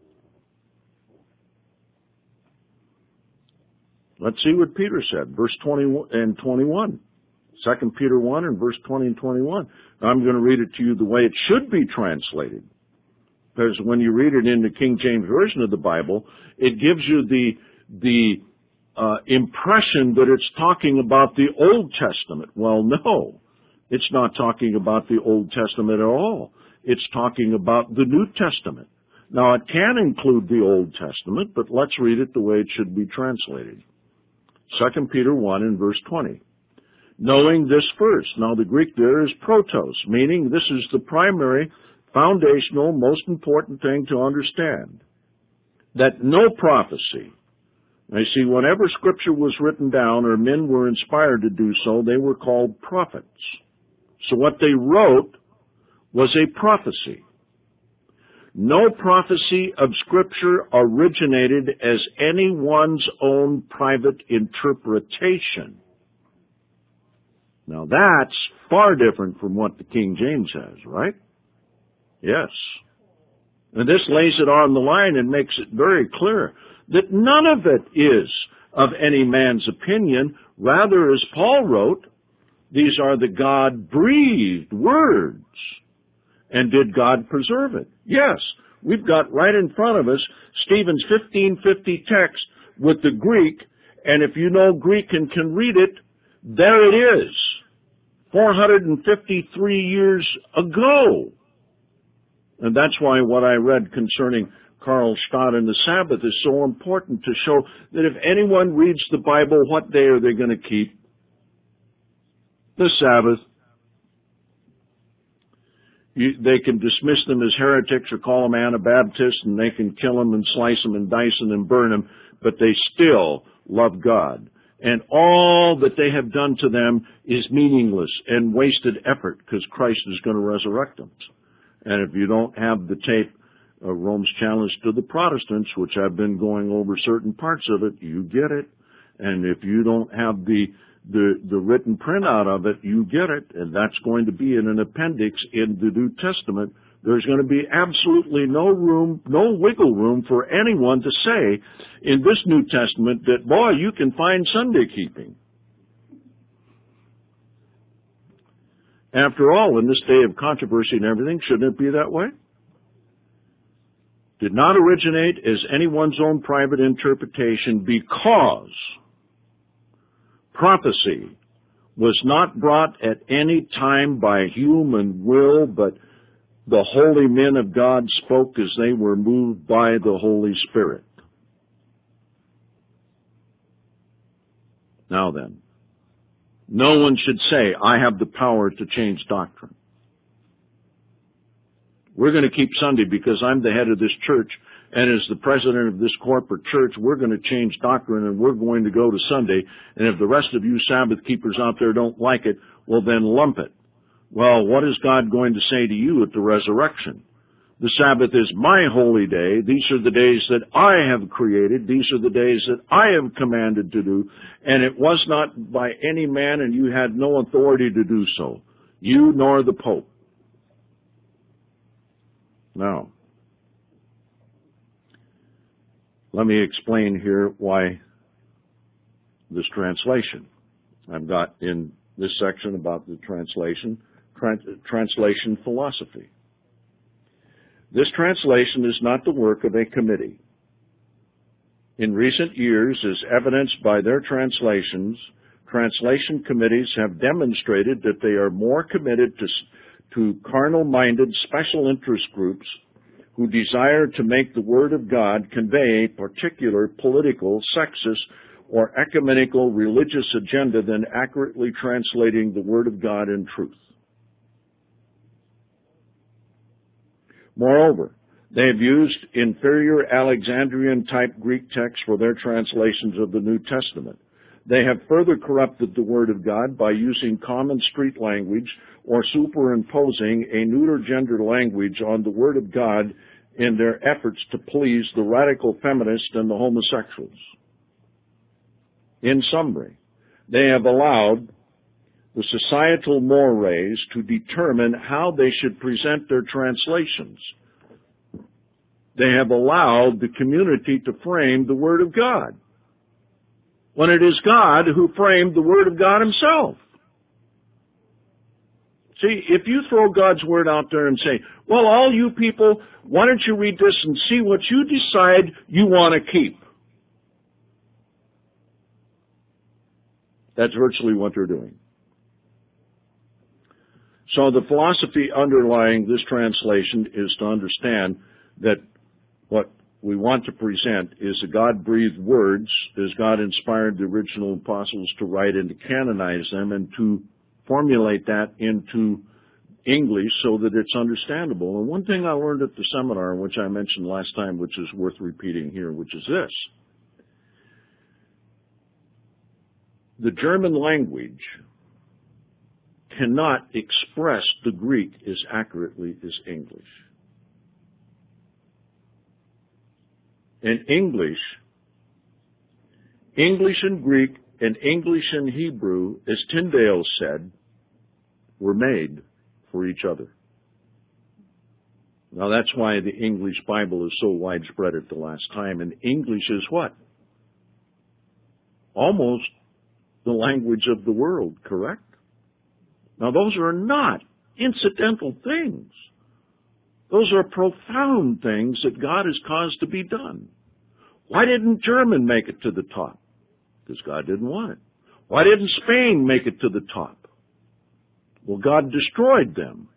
Speaker 1: Let's see what Peter said, verse twenty and twenty-one. Second Peter one and verse twenty and twenty-one. Now, I'm going to read it to you the way it should be translated. Because when you read it in the King James Version of the Bible, it gives you the, the uh, impression that it's talking about the Old Testament. Well, no. It's not talking about the Old Testament at all. It's talking about the New Testament. Now, it can include the Old Testament, but let's read it the way it should be translated. Second Peter one and verse twenty. Knowing this first. Now, the Greek there is protos, meaning this is the primary, foundational, most important thing to understand. That no prophecy. Now, you see, whenever Scripture was written down or men were inspired to do so, they were called prophets. So what they wrote was a prophecy. No prophecy of Scripture originated as anyone's own private interpretation. Now that's far different from what the King James says, right? Yes. And this lays it on the line and makes it very clear that none of it is of any man's opinion. Rather, as Paul wrote, these are the God-breathed words. And did God preserve it? Yes. We've got right in front of us Stephen's fifteen fifty text with the Greek, and if you know Greek and can read it, there it is. four hundred fifty-three years ago. And that's why what I read concerning Karl Stott and the Sabbath is so important, to show that if anyone reads the Bible, what day are they going to keep? The Sabbath. You, they can dismiss them as heretics or call them Anabaptists, and they can kill them and slice them and dice them and burn them, but they still love God. And all that they have done to them is meaningless and wasted effort, because Christ is going to resurrect them. And if you don't have the tape, uh, Rome's Challenge to the Protestants, which I've been going over certain parts of it, you get it. And if you don't have the The, the written printout of it, you get it, and that's going to be in an appendix in the New Testament. There's going to be absolutely no room, no wiggle room for anyone to say in this New Testament that, boy, you can find Sunday keeping. After all, in this day of controversy and everything, shouldn't it be that way? did not originate as anyone's own private interpretation, because prophecy was not brought at any time by human will, but the holy men of God spoke as they were moved by the Holy Spirit. Now then, no one should say, I have the power to change doctrine. We're going to keep Sunday because I'm the head of this church, and as the president of this corporate church, we're going to change doctrine and we're going to go to Sunday, and if the rest of you Sabbath keepers out there don't like it, well then lump it. Well, what is God going to say to you at the resurrection? The Sabbath is my holy day. These are the days that I have created. These are the days that I have commanded to do. And it was not by any man, and you had no authority to do so. You nor the Pope. Now, let me explain here why this translation. I've got in this section about the translation, trans- translation philosophy. This translation is not the work of a committee. In recent years, as evidenced by their translations, translation committees have demonstrated that they are more committed to, to carnal-minded special interest groups who desire to make the Word of God convey a particular political, sexist, or ecumenical religious agenda than accurately translating the Word of God in truth. Moreover, they have used inferior Alexandrian-type Greek texts for their translations of the New Testament. They have further corrupted the Word of God by using common street language or superimposing a neuter gender language on the Word of God in their efforts to please the radical feminists and the homosexuals. In summary, they have allowed the societal mores to determine how they should present their translations. They have allowed the community to frame the Word of God, when it is God who framed the Word of God Himself. See, if you throw God's Word out there and say, well, all you people, why don't you read this and see what you decide you want to keep? That's virtually what they're doing. So the philosophy underlying this translation is to understand that what we want to present is the God-breathed words as God inspired the original apostles to write and to canonize them and to formulate that into English so that it's understandable. And one thing I learned at the seminar, which I mentioned last time, which is worth repeating here, which is this. The German language cannot express the Greek as accurately as English. In English, English and Greek and English and Hebrew, as Tyndale said, were made for each other. Now that's why the English Bible is so widespread at the last time. And English is what? Almost the language of the world, correct? Now those are not incidental things. Those are profound things that God has caused to be done. Why didn't German make it to the top? Because God didn't want it. Why didn't Spain make it to the top? Well, God destroyed them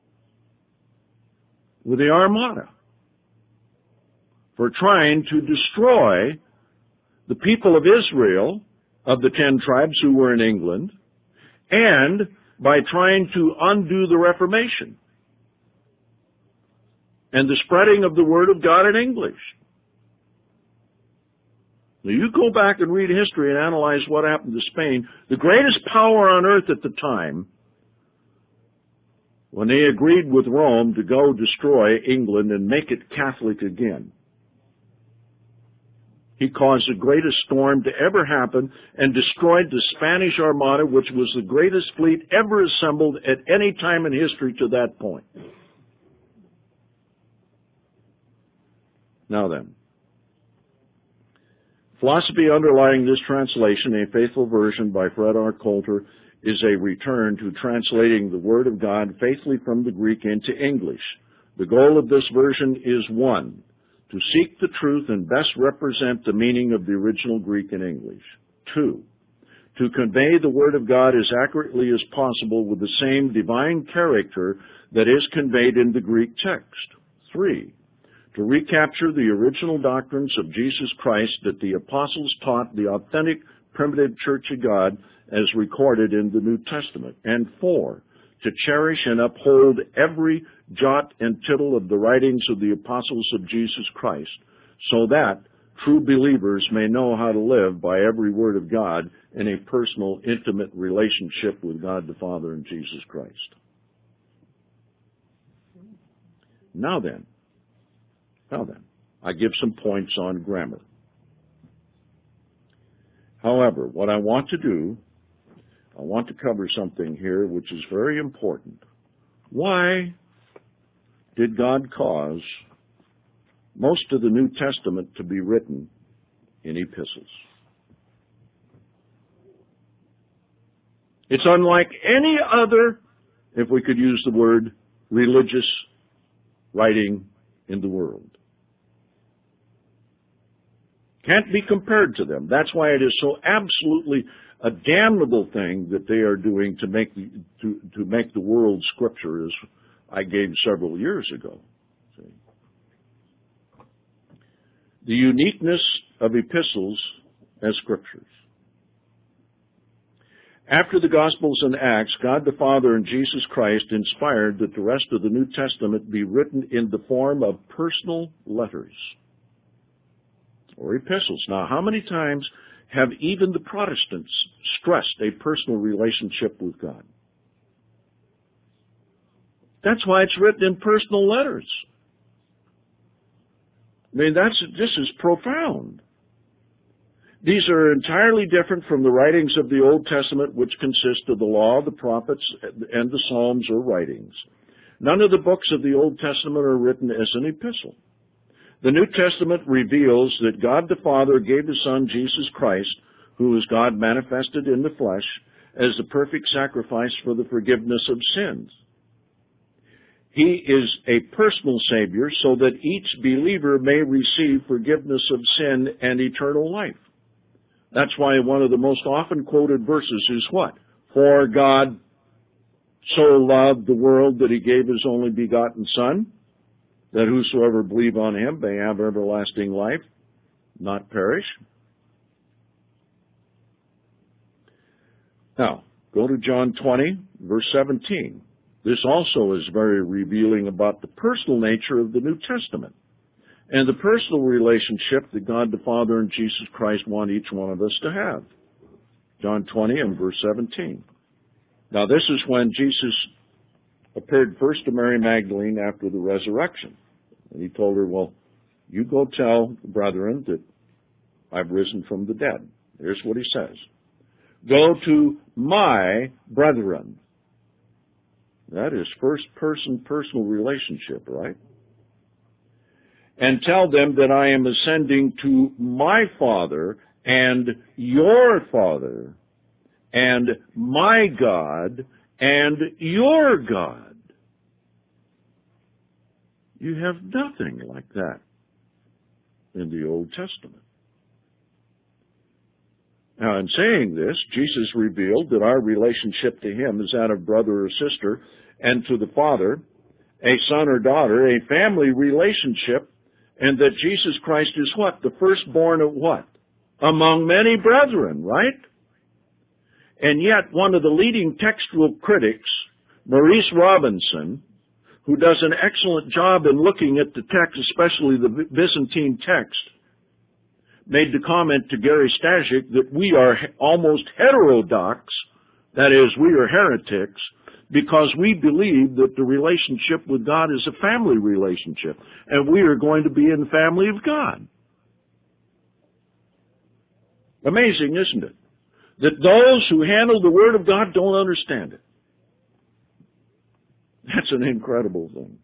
Speaker 1: with the Armada for trying to destroy the people of Israel, of the ten tribes who were in England, and by trying to undo the Reformation and the spreading of the Word of God in English. Now, you go back and read history and analyze what happened to Spain. The greatest power on earth at the time, when they agreed with Rome to go destroy England and make it Catholic again, he caused the greatest storm to ever happen and destroyed the Spanish Armada, which was the greatest fleet ever assembled at any time in history to that point. Now then, philosophy underlying this translation, A Faithful Version by Fred R. Coulter, is a return to translating the Word of God faithfully from the Greek into English. The goal of this version is one, to seek the truth and best represent the meaning of the original Greek and English. Two, to convey the Word of God as accurately as possible with the same divine character that is conveyed in the Greek text. Three, to recapture the original doctrines of Jesus Christ that the apostles taught the authentic primitive Church of God as recorded in the New Testament. And four, to cherish and uphold every jot and tittle of the writings of the apostles of Jesus Christ, so that true believers may know how to live by every word of God in a personal, intimate relationship with God the Father and Jesus Christ. Now then, now then, I give some points on grammar. However, what I want to do, I want to cover something here which is very important. Why did God cause most of the New Testament to be written in epistles? It's unlike any other, if we could use the word, religious writing in the world. Can't be compared to them. That's why it is so absolutely a damnable thing that they are doing to make the, to, to make the world Scripture, as I gave several years ago. See? The uniqueness of epistles as Scriptures. After the Gospels and Acts, God the Father and Jesus Christ inspired that the rest of the New Testament be written in the form of personal letters or epistles. Now, how many times have even the Protestants stressed a personal relationship with God? That's why it's written in personal letters. I mean, that's, this is profound. These are entirely different from the writings of the Old Testament, which consist of the law, the prophets, and the Psalms or writings. None of the books of the Old Testament are written as an epistle. The New Testament reveals that God the Father gave His Son, Jesus Christ, who is God manifested in the flesh, as the perfect sacrifice for the forgiveness of sins. He is a personal Savior so that each believer may receive forgiveness of sin and eternal life. That's why one of the most often quoted verses is what? For God so loved the world that He gave His only begotten Son, that whosoever believe on Him may have everlasting life, not perish. Now, go to John twenty, verse seventeen. This also is very revealing about the personal nature of the New Testament and the personal relationship that God the Father and Jesus Christ want each one of us to have. John twenty and verse seventeen. Now, this is when Jesus appeared first to Mary Magdalene after the resurrection. And He told her, well, you go tell the brethren that I've risen from the dead. Here's what He says. Go to my brethren. That is first-person personal relationship, right? And tell them that I am ascending to my Father and your Father and my God and your God. You have nothing like that in the Old Testament. Now, in saying this, Jesus revealed that our relationship to Him is that of brother or sister, and to the Father, a son or daughter, a family relationship, and that Jesus Christ is what? The firstborn of what? Among many brethren, right? And yet, one of the leading textual critics, Maurice Robinson, who does an excellent job in looking at the text, especially the Byzantine text, made the comment to Gary Stajcik that we are almost heterodox, that is, we are heretics, because we believe that the relationship with God is a family relationship, and we are going to be in the family of God. Amazing, isn't it? That those who handle the Word of God don't understand it. That's an incredible thing.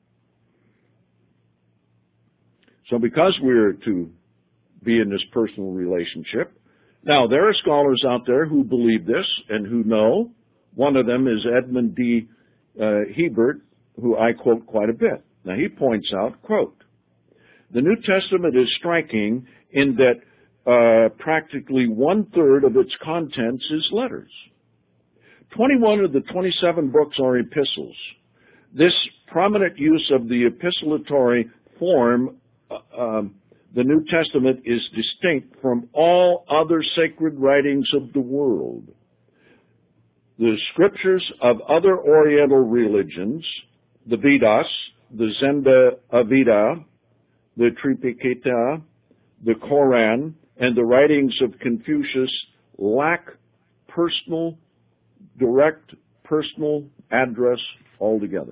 Speaker 1: So because we're to be in this personal relationship, now there are scholars out there who believe this and who know. One of them is Edmund D. Uh, Hebert, who I quote quite a bit. Now he points out, quote, The New Testament is striking in that uh, practically one-third of its contents is letters. twenty-one of the twenty-seven books are epistles. This prominent use of the epistolatory form, uh, um, the New Testament, is distinct from all other sacred writings of the world. The scriptures of other Oriental religions, the Vedas, the Zenda Avida, the Tripitaka, the Koran, and the writings of Confucius lack personal, direct personal address altogether.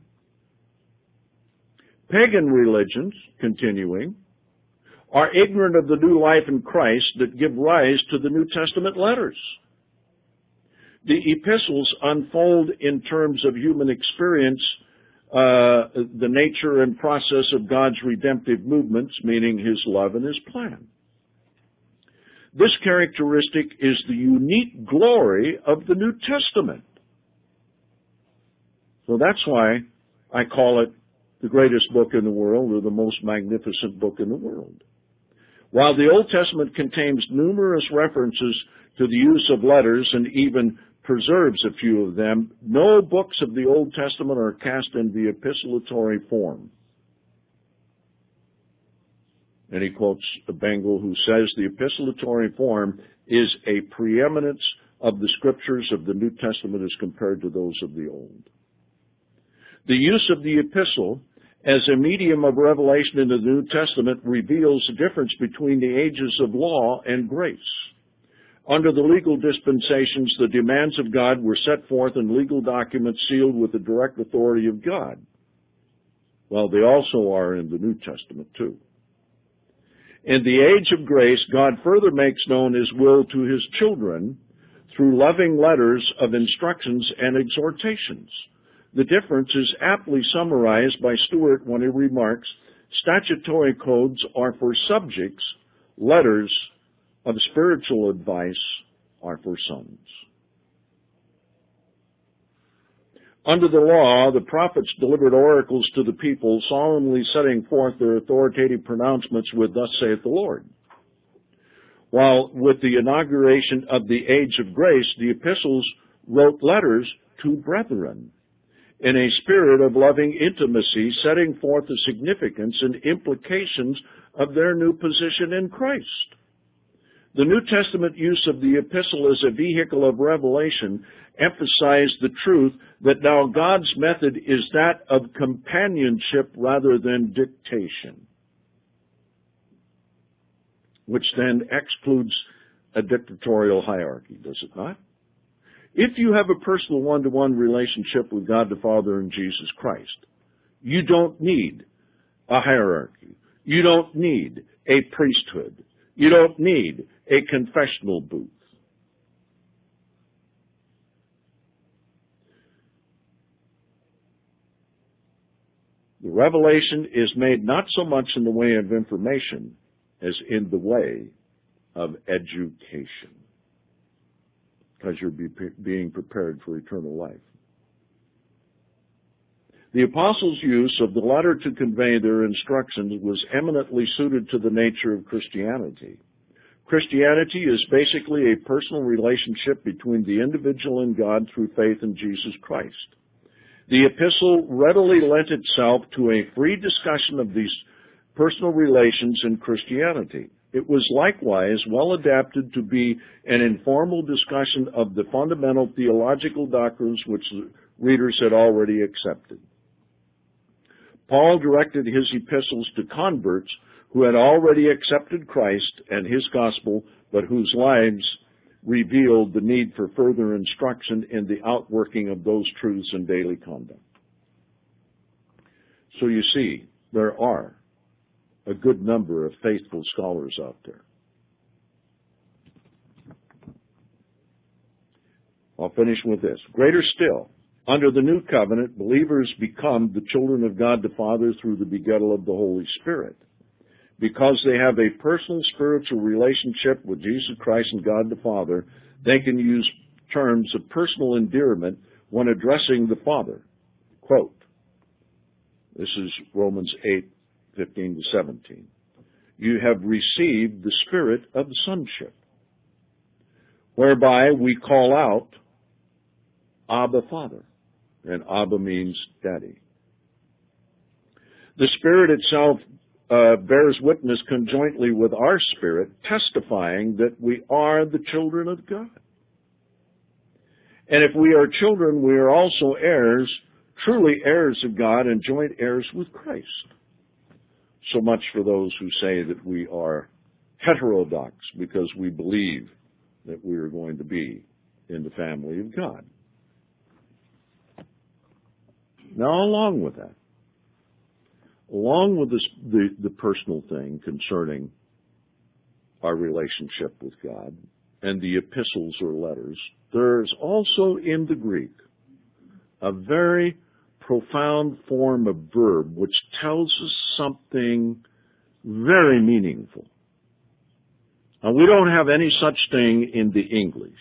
Speaker 1: Pagan religions, continuing, are ignorant of the new life in Christ that give rise to the New Testament letters. The epistles unfold in terms of human experience uh, the nature and process of God's redemptive movements, meaning His love and His plan. This characteristic is the unique glory of the New Testament. So that's why I call it the greatest book in the world, or the most magnificent book in the world. While the Old Testament contains numerous references to the use of letters and even preserves a few of them, no books of the Old Testament are cast in the epistolatory form. And he quotes Bengel, who says the epistolatory form is a preeminence of the scriptures of the New Testament as compared to those of the Old. The use of the epistle as a medium of revelation in the New Testament reveals the difference between the ages of law and grace. Under the legal dispensations, the demands of God were set forth in legal documents sealed with the direct authority of God. Well, they also are in the New Testament, too. In the age of grace, God further makes known His will to His children through loving letters of instructions and exhortations. The difference is aptly summarized by Stewart when he remarks, statutory codes are for subjects, letters of spiritual advice are for sons. Under the law, the prophets delivered oracles to the people, solemnly setting forth their authoritative pronouncements with, "Thus saith the Lord." While with the inauguration of the age of grace, the epistles wrote letters to brethren in a spirit of loving intimacy, setting forth the significance and implications of their new position in Christ. The New Testament use of the epistle as a vehicle of revelation emphasized the truth that now God's method is that of companionship rather than dictation, which then excludes a dictatorial hierarchy, does it not? If you have a personal one-to-one relationship with God the Father and Jesus Christ, you don't need a hierarchy. You don't need a priesthood. You don't need a confessional booth. The revelation is made not so much in the way of information as in the way of education, because you're be, being prepared for eternal life. The apostles' use of the letter to convey their instructions was eminently suited to the nature of Christianity. Christianity is basically a personal relationship between the individual and God through faith in Jesus Christ. The epistle readily lent itself to a free discussion of these personal relations in Christianity. It was likewise well adapted to be an informal discussion of the fundamental theological doctrines which the readers had already accepted. Paul directed his epistles to converts who had already accepted Christ and His gospel, but whose lives revealed the need for further instruction in the outworking of those truths in daily conduct. So you see, there are a good number of faithful scholars out there. I'll finish with this. Greater still, under the new covenant, believers become the children of God the Father through the begettal of the Holy Spirit. Because they have a personal spiritual relationship with Jesus Christ and God the Father, they can use terms of personal endearment when addressing the Father. Quote, this is Romans eight fifteen to seventeen. You have received the spirit of sonship, whereby we call out, Abba, Father. And Abba means daddy. The Spirit itself uh, bears witness conjointly with our spirit, testifying that we are the children of God. And if we are children, we are also heirs, truly heirs of God and joint heirs with Christ. So much for those who say that we are heterodox because we believe that we are going to be in the family of God. Now, along with that, along with this, the, the personal thing concerning our relationship with God and the epistles or letters, there's also in the Greek a very profound form of verb which tells us something very meaningful. Now, we don't have any such thing in the English.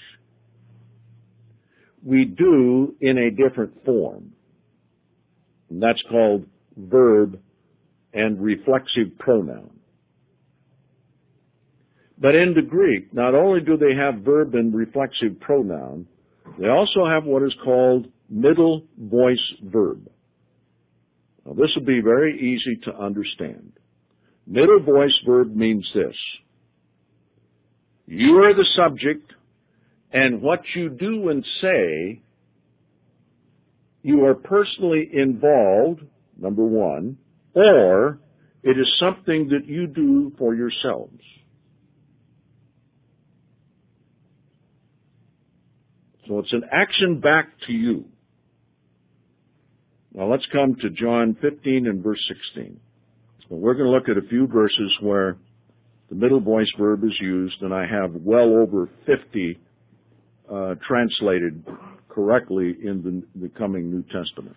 Speaker 1: We do in a different form. And that's called verb and reflexive pronoun. But in the Greek, not only do they have verb and reflexive pronoun, they also have what is called middle voice verb. Now, this will be very easy to understand. Middle voice verb means this. You are the subject, and what you do and say, you are personally involved, number one, or it is something that you do for yourselves. So it's an action back to you. Now let's come to John fifteen and verse sixteen. So we're going to look at a few verses where the middle voice verb is used, and I have well over fifty uh, translated correctly in the, the coming New Testament.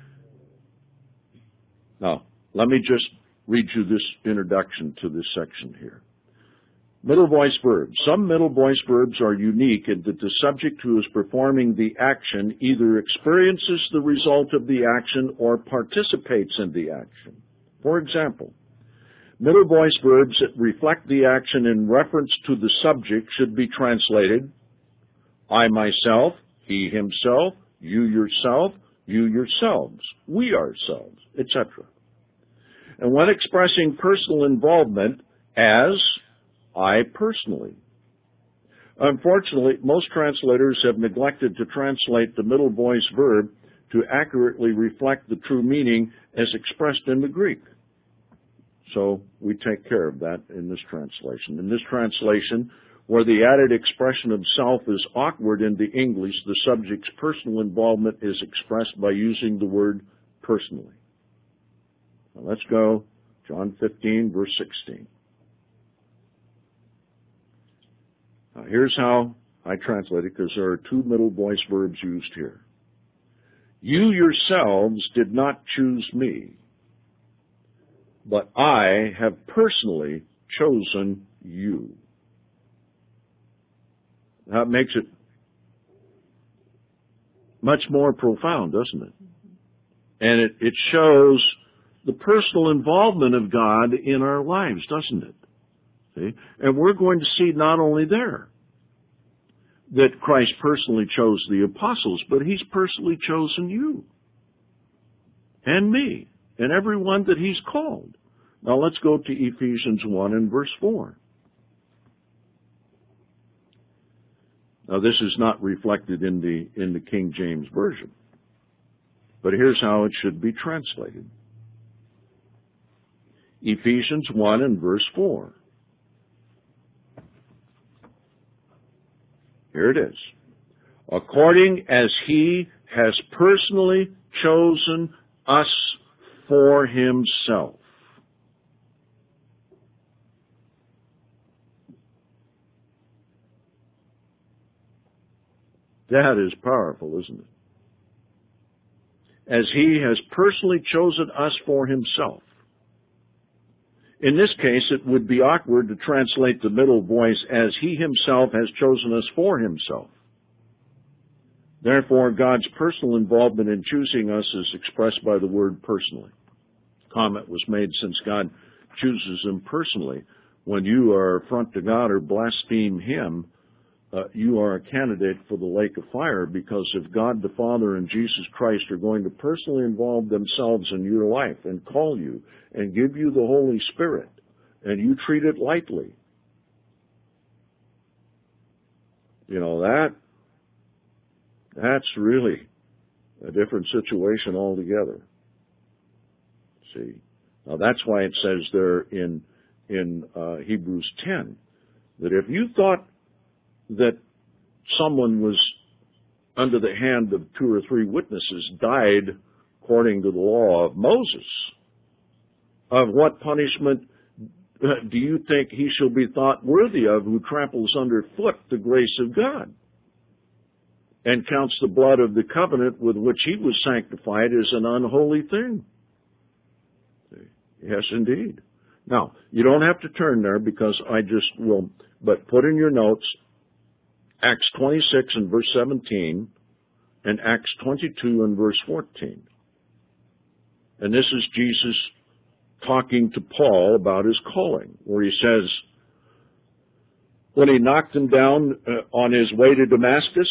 Speaker 1: Now, let me just read you this introduction to this section here. Middle voice verbs. Some middle voice verbs are unique in that the subject who is performing the action either experiences the result of the action or participates in the action. For example, middle voice verbs that reflect the action in reference to the subject should be translated, I myself, he himself, you yourself, you yourselves, we ourselves, et cetera. And when expressing personal involvement, as I personally. Unfortunately, most translators have neglected to translate the middle voice verb to accurately reflect the true meaning as expressed in the Greek. So we take care of that in this translation. In this translation, where the added expression of self is awkward in the English, the subject's personal involvement is expressed by using the word personally. Now let's go, John fifteen, verse sixteen. Now here's how I translate it, because there are two middle voice verbs used here. You yourselves did not choose me, but I have personally chosen you. That makes it much more profound, doesn't it? And it, it shows the personal involvement of God in our lives, doesn't it? See? And we're going to see not only there that Christ personally chose the apostles, but he's personally chosen you and me and everyone that he's called. Now let's go to Ephesians one and verse four. Now this is not reflected in the in the King James Version, but here's how it should be translated. Ephesians one and verse four. Here it is. According as he has personally chosen us for himself. That is powerful, isn't it? As he has personally chosen us for himself. In this case, it would be awkward to translate the middle voice as he himself has chosen us for himself. Therefore, God's personal involvement in choosing us is expressed by the word personally. comment was made, since God chooses them personally, when you are affront to God or blaspheme Him, uh, you are a candidate for the lake of fire, because if God the Father and Jesus Christ are going to personally involve themselves in your life and call you and give you the Holy Spirit, and you treat it lightly, you know, that that's really a different situation altogether. See? Now that's why it says there in in uh, Hebrews ten that if you thought that someone was under the hand of two or three witnesses, died according to the law of Moses, of what punishment do you think he shall be thought worthy of who tramples underfoot the grace of God and counts the blood of the covenant with which he was sanctified as an unholy thing? Yes, indeed. Now, you don't have to turn there, because I just will, but put in your notes Acts twenty-six and verse seventeen and Acts twenty-two and verse fourteen. And this is Jesus talking to Paul about his calling, where he says, when he knocked him down uh, on his way to Damascus,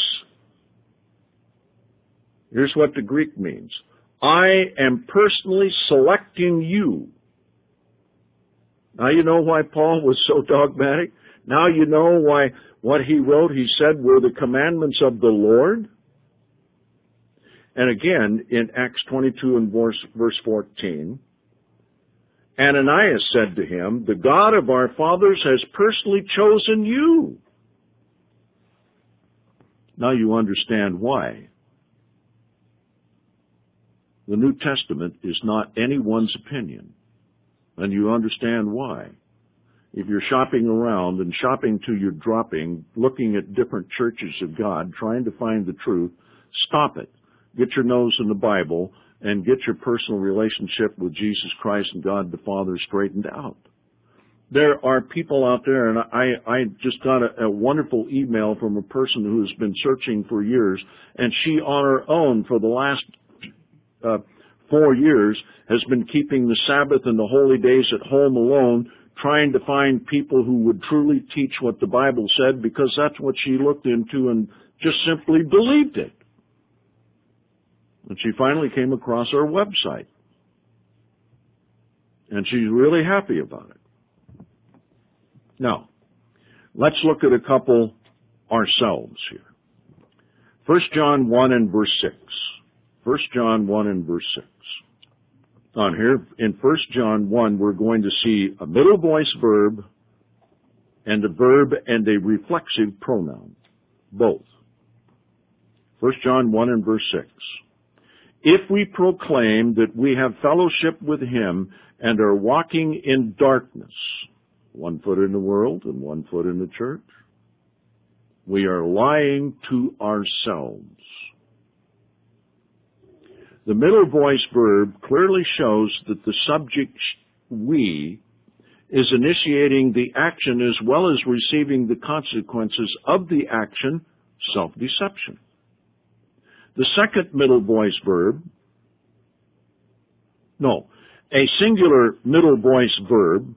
Speaker 1: here's what the Greek means. I am personally selecting you. Now you know why Paul was so dogmatic. Now you know why what he wrote, he said, were the commandments of the Lord. And again, in Acts twenty-two and verse, verse fourteen, Ananias said to him, the God of our fathers has personally chosen you. Now you understand why. The New Testament is not anyone's opinion. And you understand why. If you're shopping around and shopping till you're dropping, looking at different churches of God, trying to find the truth, stop it. Get your nose in the Bible and get your personal relationship with Jesus Christ and God the Father straightened out. There are people out there, and I, I just got a, a wonderful email from a person who has been searching for years, and she on her own for the last uh, four years has been keeping the Sabbath and the holy days at home alone, trying to find people who would truly teach what the Bible said, because that's what she looked into and just simply believed it. And she finally came across our website. And she's really happy about it. Now, let's look at a couple ourselves here. First John one and verse six. First John one and verse six. On here, in First John one, we're going to see a middle voice verb and a verb and a reflexive pronoun. Both. First John one and verse six. If we proclaim that we have fellowship with Him and are walking in darkness, one foot in the world and one foot in the church, we are lying to ourselves. The middle voice verb clearly shows that the subject we is initiating the action as well as receiving the consequences of the action, self-deception. The second middle voice verb, no, a singular middle voice verb,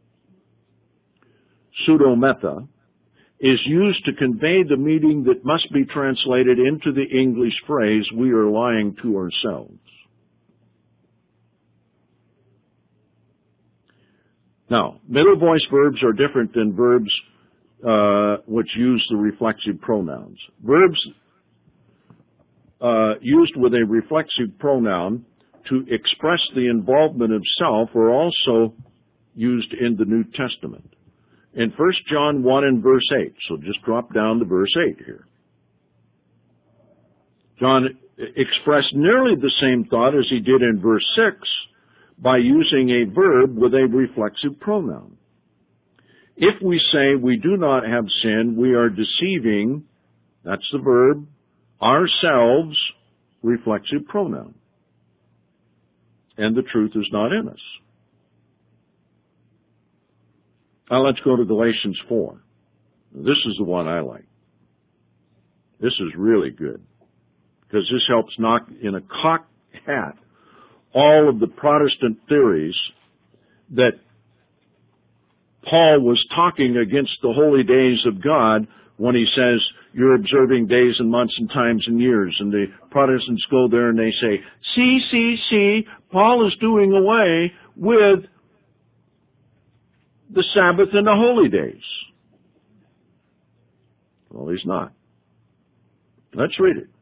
Speaker 1: pseudometa, is used to convey the meaning that must be translated into the English phrase, we are lying to ourselves. Now, middle voice verbs are different than verbs uh, which use the reflexive pronouns. Verbs uh, used with a reflexive pronoun to express the involvement of self are also used in the New Testament. In First John one and verse eight, so just drop down to verse eight here. John expressed nearly the same thought as he did in verse six by using a verb with a reflexive pronoun. If we say we do not have sin, we are deceiving, that's the verb, ourselves, reflexive pronoun. And the truth is not in us. Now let's go to Galatians four. This is the one I like. This is really good, because this helps knock in a cocked hat all of the Protestant theories that Paul was talking against the holy days of God when he says, you're observing days and months and times and years. And the Protestants go there and they say, see, see, see, Paul is doing away with the Sabbath and the holy days. Well, he's not. Let's read it.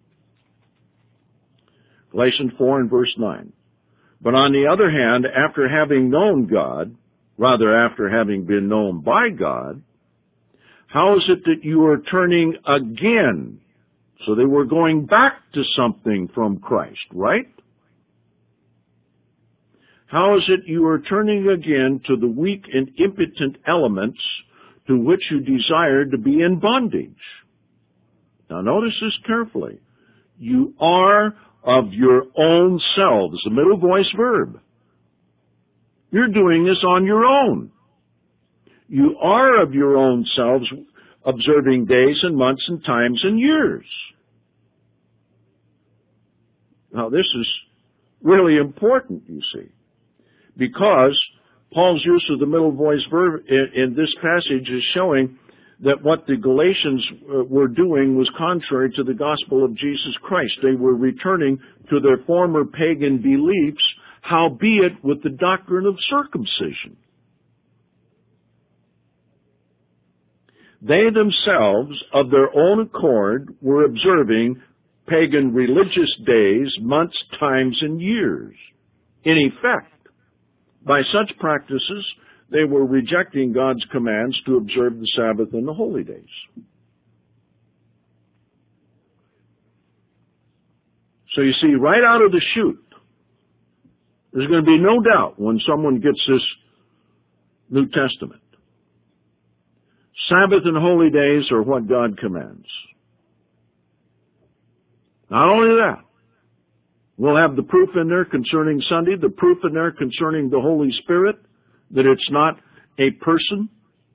Speaker 1: Galatians four and verse nine. But on the other hand, after having known God, rather after having been known by God, how is it that you are turning again? So they were going back to something from Christ, right? How is it you are turning again to the weak and impotent elements to which you desired to be in bondage? Now notice this carefully. You are of your own selves, the middle voice verb. You're doing this on your own. You are of your own selves observing days and months and times and years. Now this is really important, you see, because Paul's use of the middle voice verb in, in this passage is showing that what the Galatians uh, were doing was contrary to the gospel of Jesus Christ. They were returning to their former pagan beliefs, howbeit with the doctrine of circumcision. They themselves, of their own accord, were observing pagan religious days, months, times, and years. In effect, by such practices, they were rejecting God's commands to observe the Sabbath and the holy days. So you see, right out of the chute, there's going to be no doubt when someone gets this New Testament. Sabbath and holy days are what God commands. Not only that, we'll have the proof in there concerning Sunday, the proof in there concerning the Holy Spirit, that it's not a person.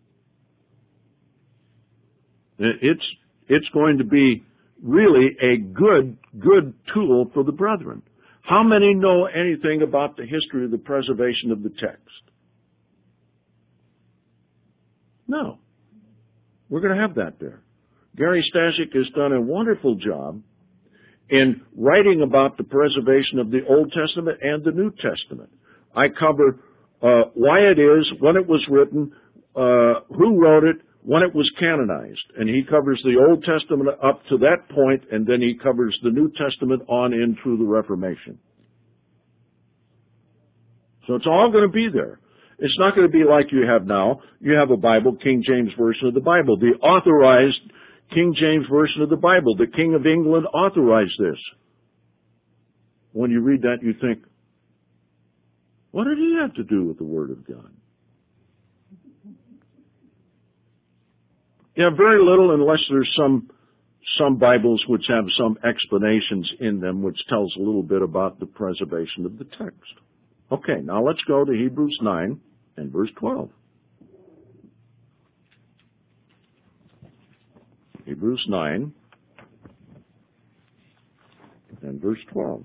Speaker 1: It's, it's going to be really a good, good tool for the brethren. How many know anything about the history of the preservation of the text? No. We're going to have that there. Gary Stasic has done a wonderful job in writing about the preservation of the Old Testament and the New Testament. I cover uh, why it is, when it was written, uh, who wrote it, when it was canonized. And he covers the Old Testament up to that point, and then he covers the New Testament on in through the Reformation. So it's all going to be there. It's not going to be like you have now. You have a Bible, King James Version of the Bible, the authorized King James Version of the Bible. The King of England authorized this. When you read that, you think, what did he have to do with the Word of God? Yeah, very little, unless there's some some Bibles which have some explanations in them which tells a little bit about the preservation of the text. Okay, now let's go to Hebrews nine and verse twelve. Hebrews nine and verse twelve.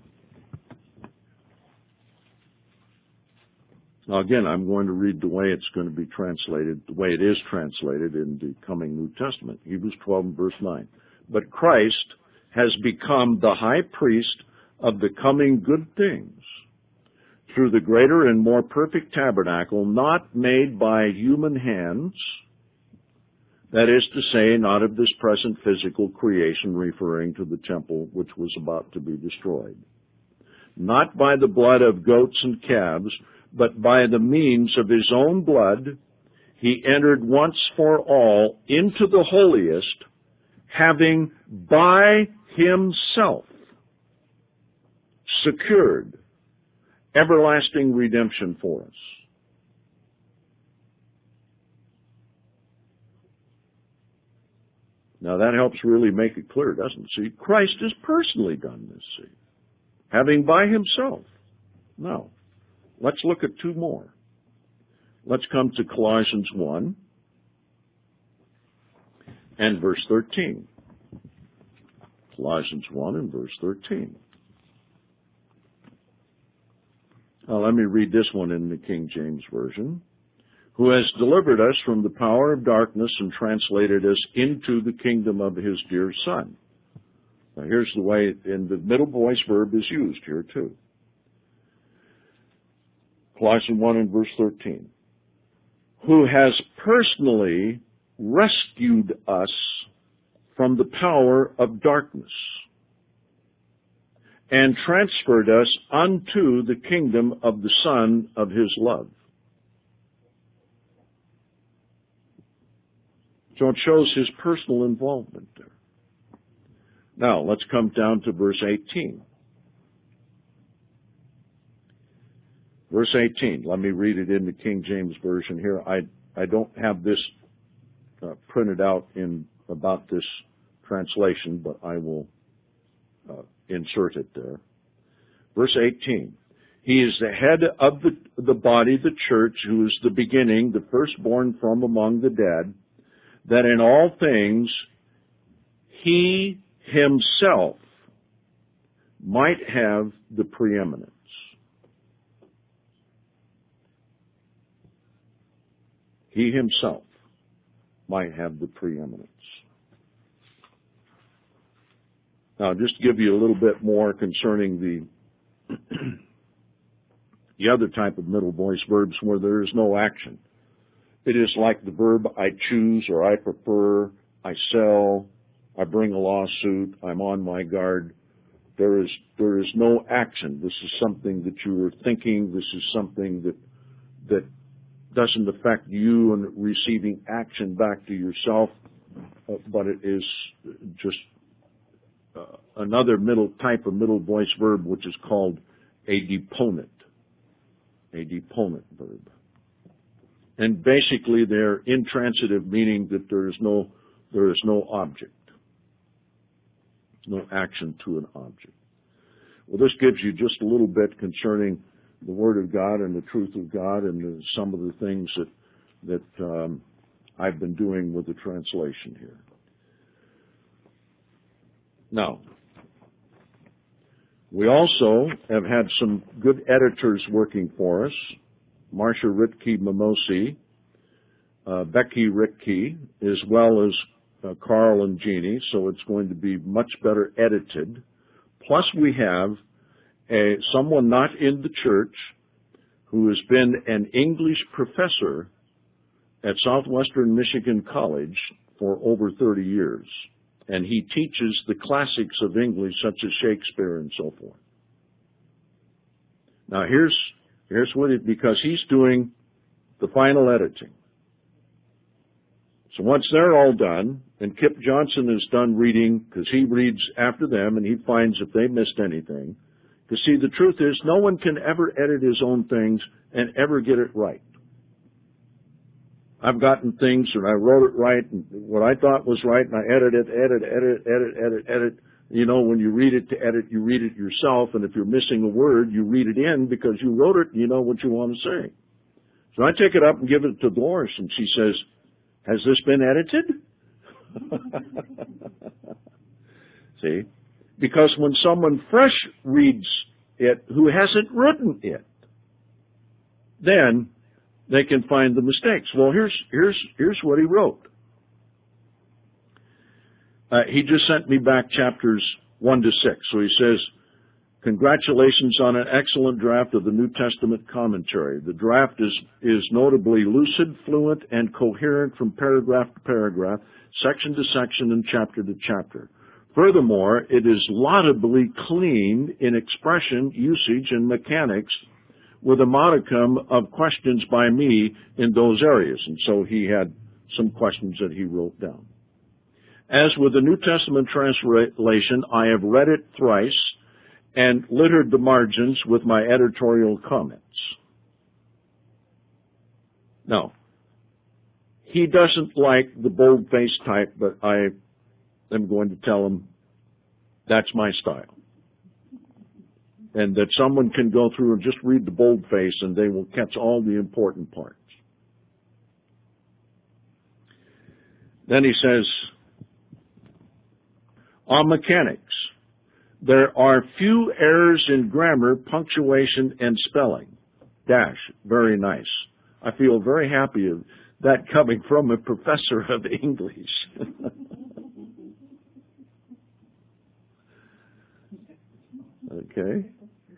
Speaker 1: Now again, I'm going to read the way it's going to be translated, the way it is translated in the coming New Testament. Hebrews twelve and verse nine. But Christ has become the high priest of the coming good things through the greater and more perfect tabernacle, not made by human hands, that is to say, not of this present physical creation, referring to the temple which was about to be destroyed. Not by the blood of goats and calves, but by the means of his own blood, he entered once for all into the holiest, having by himself secured everlasting redemption for us. Now that helps really make it clear, doesn't it? See, Christ has personally done this, see. Having by himself. Now, let's look at two more. Let's come to Colossians one and verse thirteen. Colossians one and verse thirteen. Uh, let me read this one in the King James Version. Who has delivered us from the power of darkness and translated us into the kingdom of his dear Son. Now here's the way, and the middle voice verb is used here too. Colossians one and verse thirteen. Who has personally rescued us from the power of darkness and transferred us unto the kingdom of the Son of his love. So it shows his personal involvement there. Now, let's come down to verse eighteen. Verse eighteen, let me read it in the King James Version here. I, I don't have this uh, printed out in about this translation, but I will uh, insert it there. Verse eighteen, he is the head of the, the body, the church, who is the beginning, the firstborn from among the dead, that in all things he himself might have the preeminence. He himself might have the preeminence. Now, just to give you a little bit more concerning the, the other type of middle voice verbs where there is no action. It is like the verb I choose or I prefer, I sell, I bring a lawsuit, I'm on my guard. There is, there is no action. This is something that you are thinking. This is something that, that doesn't affect you and receiving action back to yourself, uh, but it is just uh, another middle type of middle voice verb, which is called a deponent, a deponent verb. And basically they're intransitive, meaning that there is no, there is no object, no action to an object. Well, this gives you just a little bit concerning the Word of God and the truth of God and the, some of the things that, that um, I've been doing with the translation here. Now, we also have had some good editors working for us. Marcia Ritke Mimosi, uh, Becky Ritke, as well as uh, Carl and Jeannie, so it's going to be much better edited. Plus we have a, someone not in the church who has been an English professor at Southwestern Michigan College for over thirty years. And he teaches the classics of English such as Shakespeare and so forth. Now here's Here's what it, because he's doing the final editing. So once they're all done, and Kip Johnson is done reading, because he reads after them, and he finds if they missed anything. Because see, the truth is, no one can ever edit his own things and ever get it right. I've gotten things, and I wrote it right, and what I thought was right, and I edited, edit, edit, edit, edit, edit. You know, when you read it to edit, you read it yourself, and if you're missing a word, you read it in because you wrote it and you know what you want to say. So I take it up and give it to Dolores, and she says, has this been edited? See? Because when someone fresh reads it who hasn't written it, then they can find the mistakes. Well, here's, here's, here's what he wrote. Uh, he just sent me back chapters one to six. So he says, congratulations on an excellent draft of the New Testament commentary. The draft is, is notably lucid, fluent, and coherent from paragraph to paragraph, section to section, and chapter to chapter. Furthermore, it is laudably clean in expression, usage, and mechanics, with a modicum of questions by me in those areas. And so he had some questions that he wrote down. As with the New Testament translation, I have read it thrice and littered the margins with my editorial comments. Now, he doesn't like the bold-faced type, but I am going to tell him that's my style. And that someone can go through and just read the boldface and they will catch all the important parts. Then he says, on mechanics, There are few errors in grammar, punctuation, and spelling. Dash. Very nice. I feel very happy of that coming from a professor of English. Okay.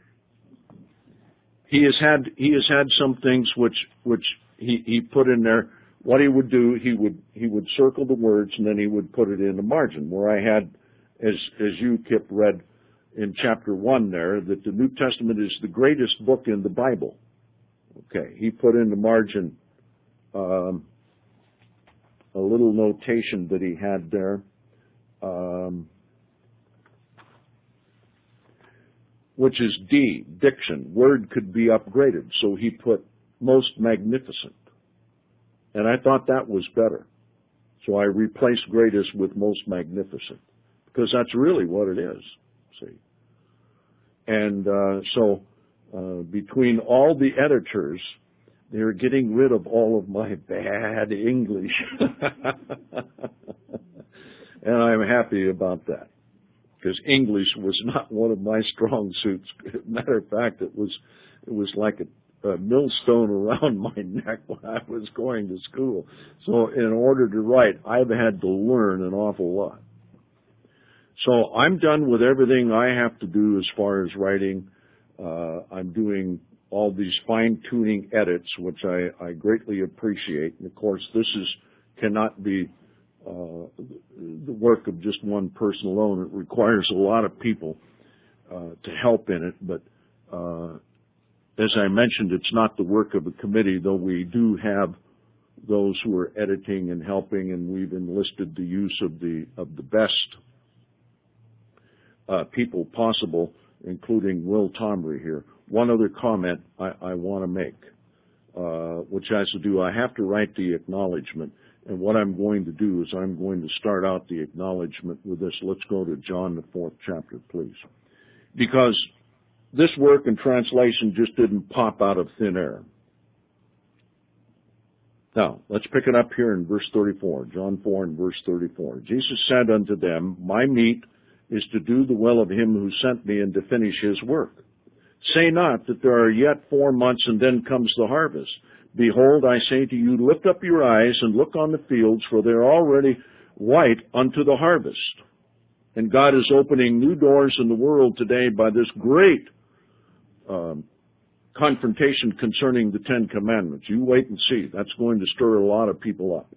Speaker 1: He has had he has had some things which which he, he put in there. What he would do, he would he would circle the words and then he would put it in the margin. Where I had, as as you Kip read in chapter one there, that the New Testament is the greatest book in the Bible. Okay, he put in the margin um, a little notation that he had there. Um, which is D, diction. Word could be upgraded. So he put most magnificent. And I thought that was better. So I replaced greatest with most magnificent. Because that's really what it is. See. And uh, so uh, between all the editors, they're getting rid of all of my bad English. And I'm happy about that. Because English was not one of my strong suits. Matter of fact, it was it was like a, a millstone around my neck when I was going to school. So in order to write, I've had to learn an awful lot. So I'm done with everything I have to do as far as writing. Uh, I'm doing all these fine-tuning edits, which I, I greatly appreciate. And of course, this is cannot be Uh, the work of just one person alone. It requires a lot of people uh, to help in it, but uh, as I mentioned, it's not the work of a committee, though we do have those who are editing and helping, and we've enlisted the use of the of the best uh, people possible, including Will Tomry here. One other comment I, I want to make, uh, which has to do, I have to write the acknowledgement. And what I'm going to do is I'm going to start out the acknowledgement with this. Let's go to John, the fourth chapter, please. Because this work and translation just didn't pop out of thin air. Now, let's pick it up here in verse thirty-four. John four and verse thirty-four. Jesus said unto them, My meat is to do the will of him who sent me and to finish his work. Say not that there are yet four months and then comes the harvest. Behold, I say to you, lift up your eyes and look on the fields, for they are already white unto the harvest. And God is opening new doors in the world today by this great um, confrontation concerning the Ten Commandments. You wait and see. That's going to stir a lot of people up.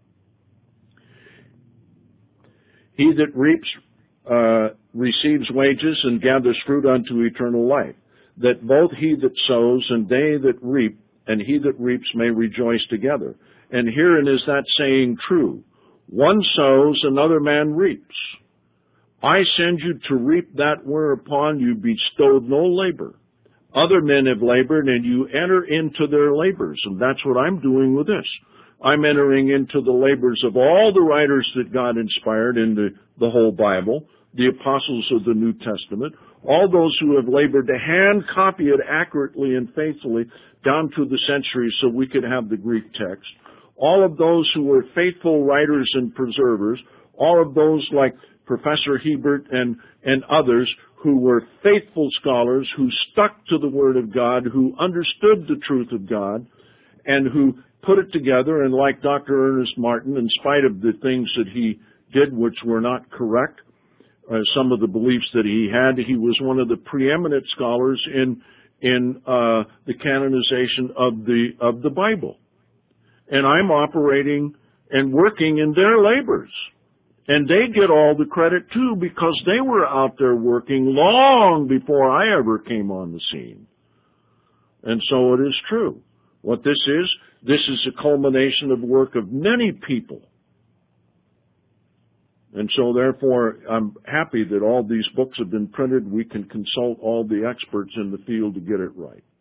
Speaker 1: He that reaps uh, receives wages and gathers fruit unto eternal life, that both he that sows and they that reap and he that reaps may rejoice together. And herein is that saying true. One sows, another man reaps. I send you to reap that whereupon you bestowed no labor. Other men have labored, and you enter into their labors. And that's what I'm doing with this. I'm entering into the labors of all the writers that God inspired in the, the whole Bible, the apostles of the New Testament, all those who have labored to hand copy it accurately and faithfully down through the centuries so we could have the Greek text, all of those who were faithful writers and preservers, all of those like Professor Hebert and, and others who were faithful scholars, who stuck to the Word of God, who understood the truth of God, and who put it together, and like Doctor Ernest Martin, in spite of the things that he did which were not correct, Uh, some of the beliefs that he had, he was one of the preeminent scholars in in uh, the canonization of the of the Bible. And I'm operating and working in their labors. And they get all the credit too, because they were out there working long before I ever came on the scene. And so it is true. What this is, this is a culmination of the work of many people. And so, therefore, I'm happy that all these books have been printed. We can consult all the experts in the field to get it right.